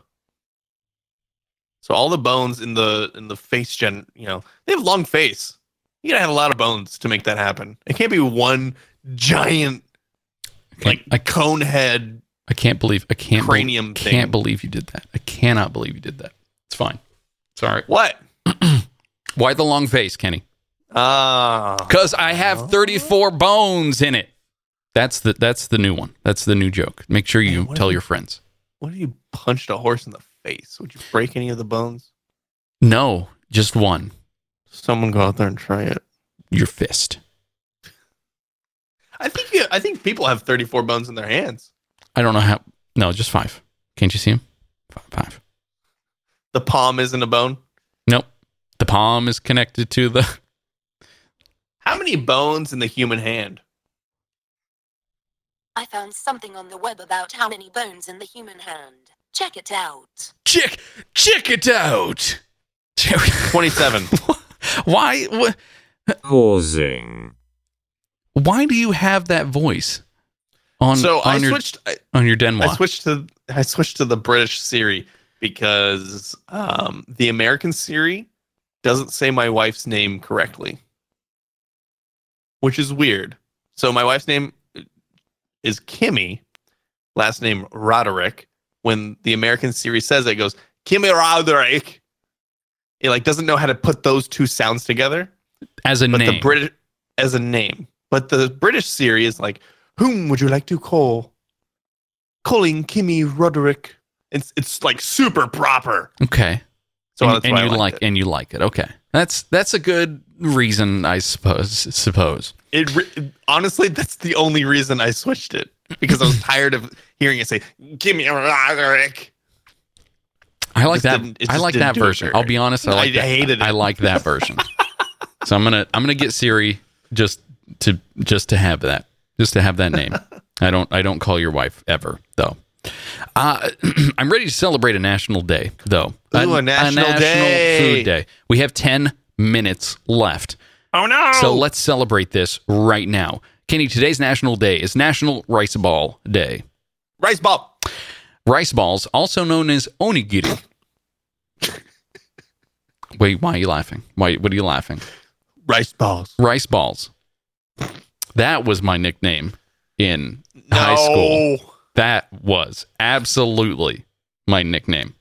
Speaker 4: So all the bones in the face they have a long face. You gotta have a lot of bones to make that happen. It can't be one giant cone head.
Speaker 3: I can't
Speaker 4: cranium thing.
Speaker 3: Can't believe you did that. I cannot believe you did that. It's fine. Sorry.
Speaker 4: What?
Speaker 3: Why the long face, Kenny?
Speaker 4: Ah.
Speaker 3: Because I have 34 bones in it. That's the new one. That's the new joke. Make sure you tell your friends.
Speaker 4: What if you punched a horse in the face? Would you break any of the bones?
Speaker 3: No, just one.
Speaker 4: Someone go out there and try it.
Speaker 3: Your fist.
Speaker 4: I think people have 34 bones in their hands.
Speaker 3: I don't know how. No, just 5. Can't you see them? 5.
Speaker 4: The palm isn't a bone?
Speaker 3: Nope. The palm is connected to the...
Speaker 4: How many bones in the human hand?
Speaker 7: I found something on the web about how many bones in the human hand. Check it out.
Speaker 3: Check it out.
Speaker 4: 27.
Speaker 3: Why?
Speaker 8: Pausing.
Speaker 3: Why do you have that voice on your Denwa?
Speaker 4: I switched to the British Siri because the American Siri doesn't say my wife's name correctly, which is weird. So my wife's name is Kimmy, last name Roderick. When the American Siri says it goes, Kimmy Roderick. It doesn't know how to put those two sounds together
Speaker 3: as a name.
Speaker 4: As a name. But the British Siri is like, whom would you like to call? Calling Kimmy Roderick. It's like super proper.
Speaker 3: Okay.
Speaker 4: So
Speaker 3: and you like it. Okay. That's a good reason, I suppose.
Speaker 4: Honestly, that's the only reason I switched it, because I was tired of hearing it say, Kimmy Roderick.
Speaker 3: I like that. I like that version. I'll be honest. I hated it. I like that version. So I'm gonna get Siri just to have that, name. I don't call your wife ever though. I'm ready to celebrate a national day though.
Speaker 4: A national day.
Speaker 3: Food day. We have 10 minutes left.
Speaker 4: Oh no!
Speaker 3: So let's celebrate this right now. Kenny, today's national day is National Rice Ball Day.
Speaker 4: Rice ball.
Speaker 3: Rice balls, also known as onigiri. Wait, why are you laughing? What are you laughing?
Speaker 4: Rice balls.
Speaker 3: Rice balls. That was my nickname in high school. That was absolutely my nickname.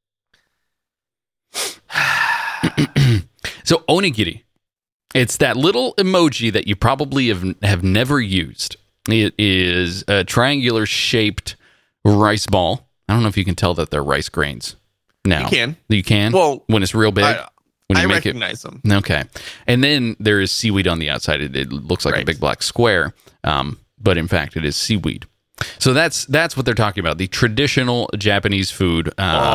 Speaker 3: So onigiri. It's that little emoji that you probably have never used. It is a triangular shaped rice ball. I don't know if you can tell that they're rice grains now.
Speaker 4: You can.
Speaker 3: You can?
Speaker 4: Well,
Speaker 3: when it's real big?
Speaker 4: I recognize them.
Speaker 3: Okay. And then there is seaweed on the outside. It looks like a big black square, but in fact, it is seaweed. So that's what they're talking about. The traditional Japanese food.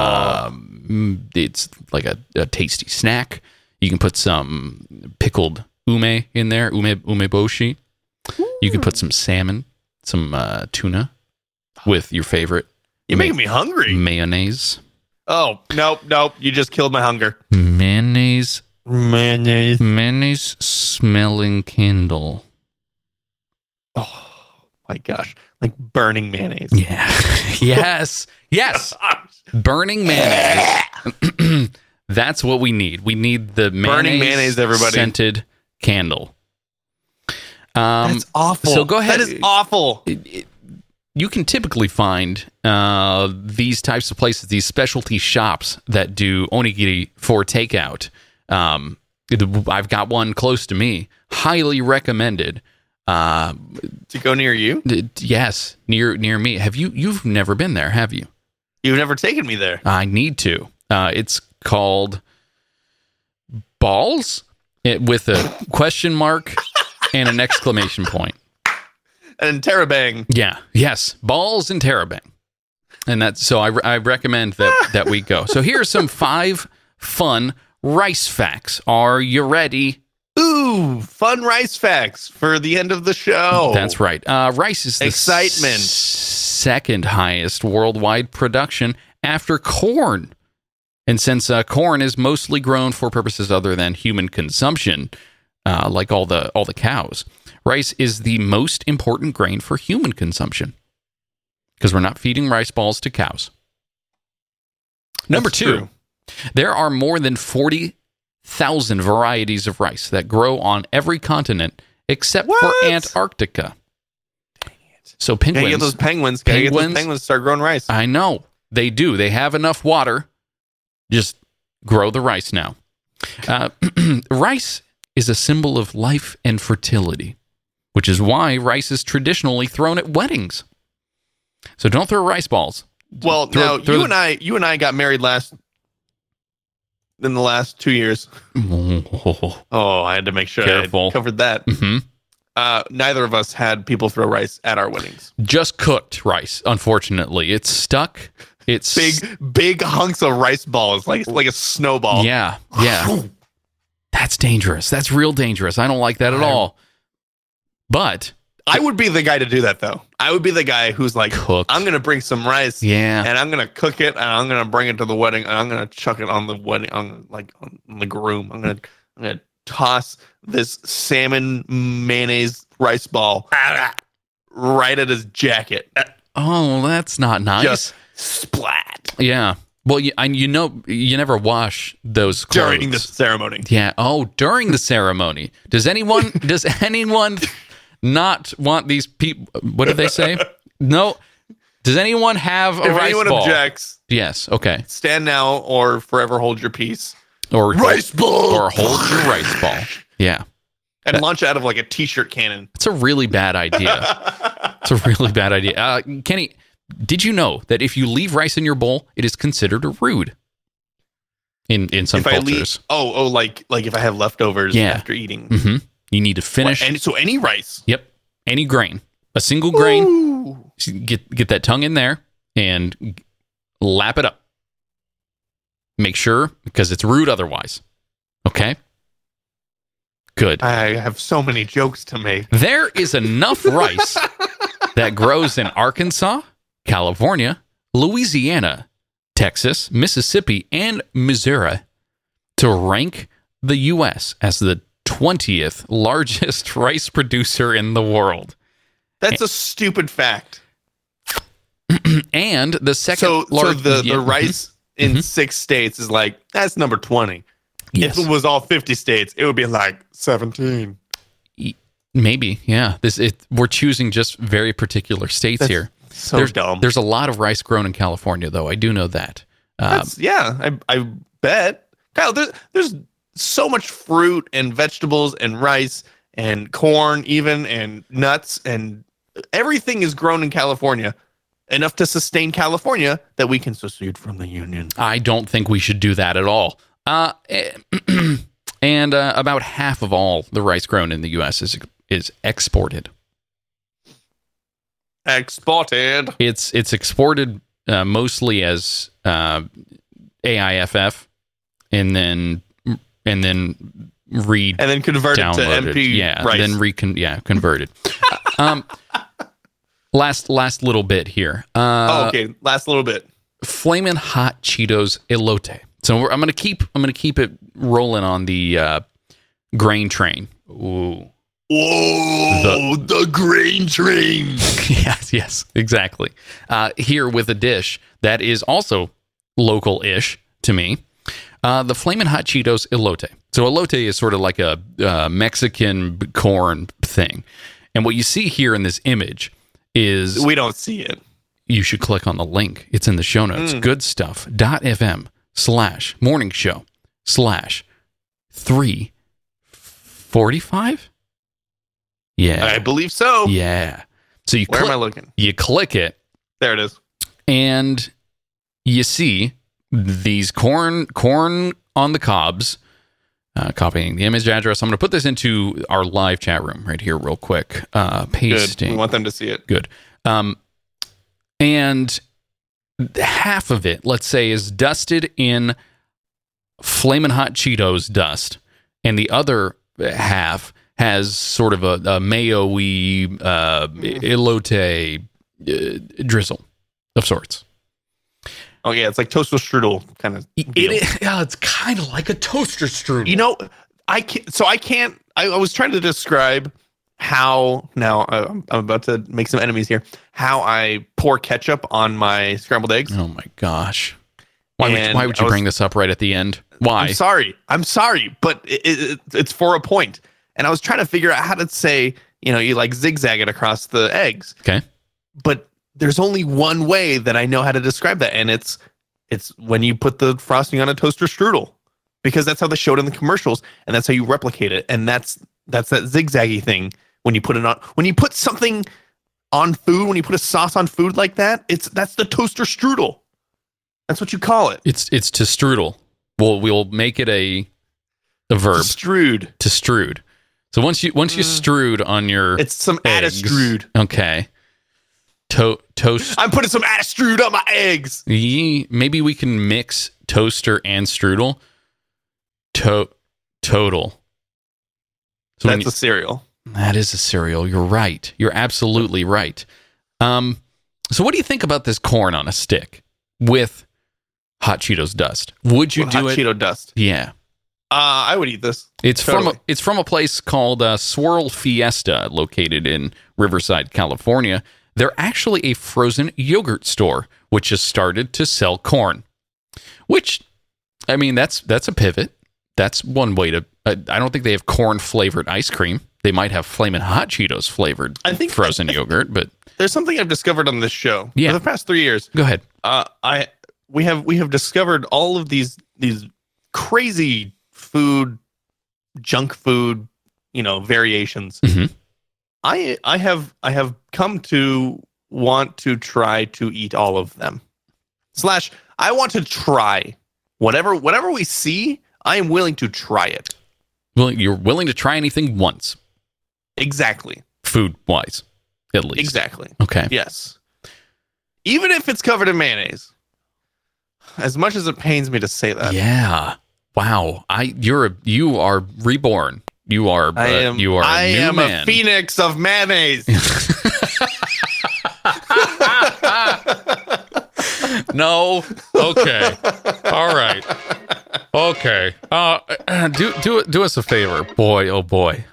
Speaker 3: It's like a tasty snack. You can put some pickled ume in there, umeboshi. You can put some salmon, some tuna with your favorite.
Speaker 4: You're making me hungry.
Speaker 3: Mayonnaise.
Speaker 4: Oh, nope. You just killed my hunger.
Speaker 3: Mayonnaise smelling candle.
Speaker 4: Oh, my gosh. Like burning mayonnaise.
Speaker 3: Yeah. Yes. Burning mayonnaise. That's what we need. We need the
Speaker 4: burning mayonnaise, everybody.
Speaker 3: Scented candle.
Speaker 4: That's awful.
Speaker 3: So go ahead.
Speaker 4: That is awful.
Speaker 3: You can typically find these types of places, these specialty shops that do onigiri for takeout. I've got one close to me. Highly recommended.
Speaker 4: To go near you?
Speaker 3: Yes, near me. You've never been there, have you?
Speaker 4: You've never taken me there.
Speaker 3: I need to. It's called Balls with a question mark and an exclamation point.
Speaker 4: And Terabang.
Speaker 3: Yeah. Yes. Balls and Terabang. And that's so I recommend that we go. So here are some 5 fun rice facts. Are you ready?
Speaker 4: Ooh, fun rice facts for the end of the show.
Speaker 3: That's right. Rice is the
Speaker 4: Excitement.
Speaker 3: second highest worldwide production after corn. And since corn is mostly grown for purposes other than human consumption, like all the cows, rice is the most important grain for human consumption because we're not feeding rice balls to cows. Number
Speaker 4: That's
Speaker 3: 2,
Speaker 4: true.
Speaker 3: there are more than 40,000 varieties of rice that grow on every continent except
Speaker 4: What?
Speaker 3: for Antarctica. So
Speaker 4: Gotta
Speaker 3: penguins,
Speaker 4: get those penguins. Gotta get those penguins to start growing rice.
Speaker 3: I know. They do. They have enough water. Just grow the rice now. Rice is a symbol of life and fertility, which is why rice is traditionally thrown at weddings. So don't throw rice balls.
Speaker 4: Well,
Speaker 3: Throw-
Speaker 4: now
Speaker 3: throw
Speaker 4: you and I got married in the last 2 years. Oh, I had to make sure
Speaker 3: Careful.
Speaker 4: I covered that.
Speaker 3: Mhm.
Speaker 4: Neither of us had people throw rice at our weddings.
Speaker 3: Just cooked rice, unfortunately. It's stuck. It's
Speaker 4: Big hunks of rice balls, like a snowball.
Speaker 3: Yeah. That's dangerous. That's real dangerous. I don't like that at all. But
Speaker 4: I would be the guy to do that, though. I would be the guy who's like,
Speaker 3: Cooked.
Speaker 4: I'm going to bring some rice
Speaker 3: yeah.
Speaker 4: and I'm going to cook it and I'm going to bring it to the wedding and I'm going to chuck it on the wedding, on the groom. I'm going to toss this salmon mayonnaise rice ball right at his jacket.
Speaker 3: Oh, that's not nice.
Speaker 4: Just splat
Speaker 3: Yeah. Well, you never wash those clothes.
Speaker 4: during the ceremony.
Speaker 3: Yeah. Oh, during the ceremony. Does anyone not want these people? What did they say? No. Does anyone have a
Speaker 4: If
Speaker 3: rice
Speaker 4: anyone
Speaker 3: ball?
Speaker 4: objects,
Speaker 3: Yes. Okay.
Speaker 4: stand now or forever hold your peace.
Speaker 3: Or
Speaker 4: ball.
Speaker 3: Or hold your rice ball. Yeah.
Speaker 4: And launch out of like a t-shirt cannon.
Speaker 3: It's a really bad idea. It's a really bad idea. Kenny, did you know that if you leave rice in your bowl, it is considered rude? In some
Speaker 4: If I
Speaker 3: cultures.
Speaker 4: leave, like if I have leftovers
Speaker 3: Yeah.
Speaker 4: after eating.
Speaker 3: Mm-hmm. You need to finish.
Speaker 4: And so any rice.
Speaker 3: Yep. Any grain. A single grain.
Speaker 4: Ooh.
Speaker 3: Get that tongue in there and lap it up. Make sure, because it's rude otherwise. Okay? Good.
Speaker 4: I have so many jokes to make.
Speaker 3: There is enough rice that grows in Arkansas, California, Louisiana, Texas, Mississippi, and Missouri to rank the U.S. as the 20th largest rice producer in the world.
Speaker 4: That's a stupid fact.
Speaker 3: And the second
Speaker 4: So
Speaker 3: largest.
Speaker 4: the rice in 6 states is like, that's number 20.
Speaker 3: Yes.
Speaker 4: If it was all 50 states, it would be like 17.
Speaker 3: Maybe, yeah. We're choosing just very particular states here.
Speaker 4: So dumb.
Speaker 3: There's a lot of rice grown in California, though. I do know that.
Speaker 4: I bet. Kyle, there's so much fruit and vegetables and rice and corn even and nuts and everything is grown in California. Enough to sustain California that we can secede from the Union.
Speaker 3: I don't think we should do that at all. And about half of all the rice grown in the U.S. is exported.
Speaker 4: Exported.
Speaker 3: It's exported mostly as AIFF, and then
Speaker 4: And then converted to
Speaker 3: downloaded.
Speaker 4: MP rice.
Speaker 3: Converted. Last little bit here.
Speaker 4: Okay, last little bit.
Speaker 3: Flamin' Hot Cheetos elote. So I'm gonna keep it rolling on the grain train. Ooh.
Speaker 4: Whoa, the grain train.
Speaker 3: yes, exactly. Here with a dish that is also local-ish to me. The Flamin' Hot Cheetos elote. So elote is sort of like a Mexican corn thing. And what you see here in this image is...
Speaker 4: We don't see it.
Speaker 3: You should click on the link. It's in the show notes. Goodstuff.fm/morning show /345. Yeah.
Speaker 4: I believe so.
Speaker 3: Yeah. So you
Speaker 4: Where am I looking?
Speaker 3: You click it.
Speaker 4: There it is.
Speaker 3: And you see these corn on the cobs. Copying the image address. I'm going to put this into our live chat room right here real quick. Pasting.
Speaker 4: Good. We want them to see it.
Speaker 3: Good. And half of it, let's say, is dusted in Flamin' Hot Cheetos dust, and the other half has sort of a mayo-y elote drizzle of sorts.
Speaker 4: Oh yeah, it's like toaster strudel kind of.
Speaker 3: It's kind of like a toaster strudel.
Speaker 4: You know, I was trying to describe how now I'm about to make some enemies here. How I pour ketchup on my scrambled eggs.
Speaker 3: Oh my gosh! Why would you bring this up right at the end? Why?
Speaker 4: I'm sorry, but it's for a point. And I was trying to figure out how to say, you like zigzag it across the eggs.
Speaker 3: Okay.
Speaker 4: But there's only one way that I know how to describe that, and it's when you put the frosting on a toaster strudel, because that's how they showed it in the commercials, and that's how you replicate it, and that's that zigzaggy thing when you put it on. When you put something on food, when you put a sauce on food like that, that's the toaster strudel. That's what you call it.
Speaker 3: It's to strudel. We'll make it a verb.
Speaker 4: To
Speaker 3: strewed. So once you strewed on your
Speaker 4: it's some
Speaker 3: eggs,
Speaker 4: Adistrewed.
Speaker 3: Okay. Toast.
Speaker 4: I'm putting some Adistrewed on my eggs.
Speaker 3: Maybe we can mix toaster and strudel. Total. So
Speaker 4: that's a cereal.
Speaker 3: That is a cereal. You're right. You're absolutely right. So what do you think about this corn on a stick with hot Cheetos dust? Would you do it?
Speaker 4: Hot Cheeto dust.
Speaker 3: Yeah.
Speaker 4: I would eat this.
Speaker 3: It's from a place called Swirl Fiesta, located in Riverside, California. They're actually a frozen yogurt store, which has started to sell corn. Which, I mean, that's a pivot. That's one way to. I don't think they have corn flavored ice cream. They might have Flamin' Hot Cheetos flavored frozen yogurt, but
Speaker 4: there's something I've discovered on this show.
Speaker 3: Yeah.
Speaker 4: For the past 3 years.
Speaker 3: Go ahead.
Speaker 4: We have discovered all of these crazy junk food, variations.
Speaker 3: Mm-hmm.
Speaker 4: I have come to want to try to eat all of them. / I want to try whatever we see. I am willing to try it.
Speaker 3: Well, you're willing to try anything once.
Speaker 4: Exactly.
Speaker 3: Food wise, at least.
Speaker 4: Exactly.
Speaker 3: Okay.
Speaker 4: Yes. Even if it's covered in mayonnaise. As much as it pains me to say that.
Speaker 3: Yeah. Wow. You are reborn. You are a new man.
Speaker 4: A phoenix of mayonnaise.
Speaker 3: No. Okay. All right. Okay. Do us a favor, boy. Oh boy.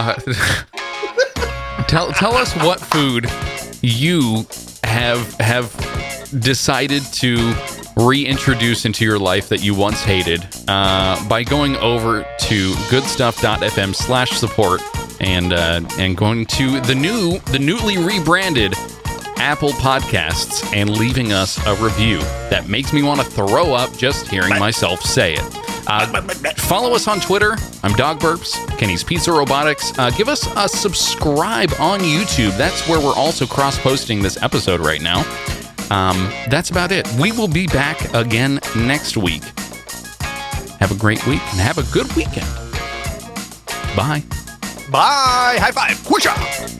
Speaker 3: Tell us what food you have decided to reintroduce into your life that you once hated by going over to goodstuff.fm/support and going to the newly rebranded Apple Podcasts and leaving us a review. That makes me want to throw up just hearing myself say it. Follow us on Twitter. I'm Dog Burps, Kenny's Pizza Robotics. Give us a subscribe on YouTube. That's where we're also cross-posting this episode right now. That's about it. We will be back again next week. Have a great week and have a good weekend. Bye.
Speaker 4: Bye. High five. Whoosha.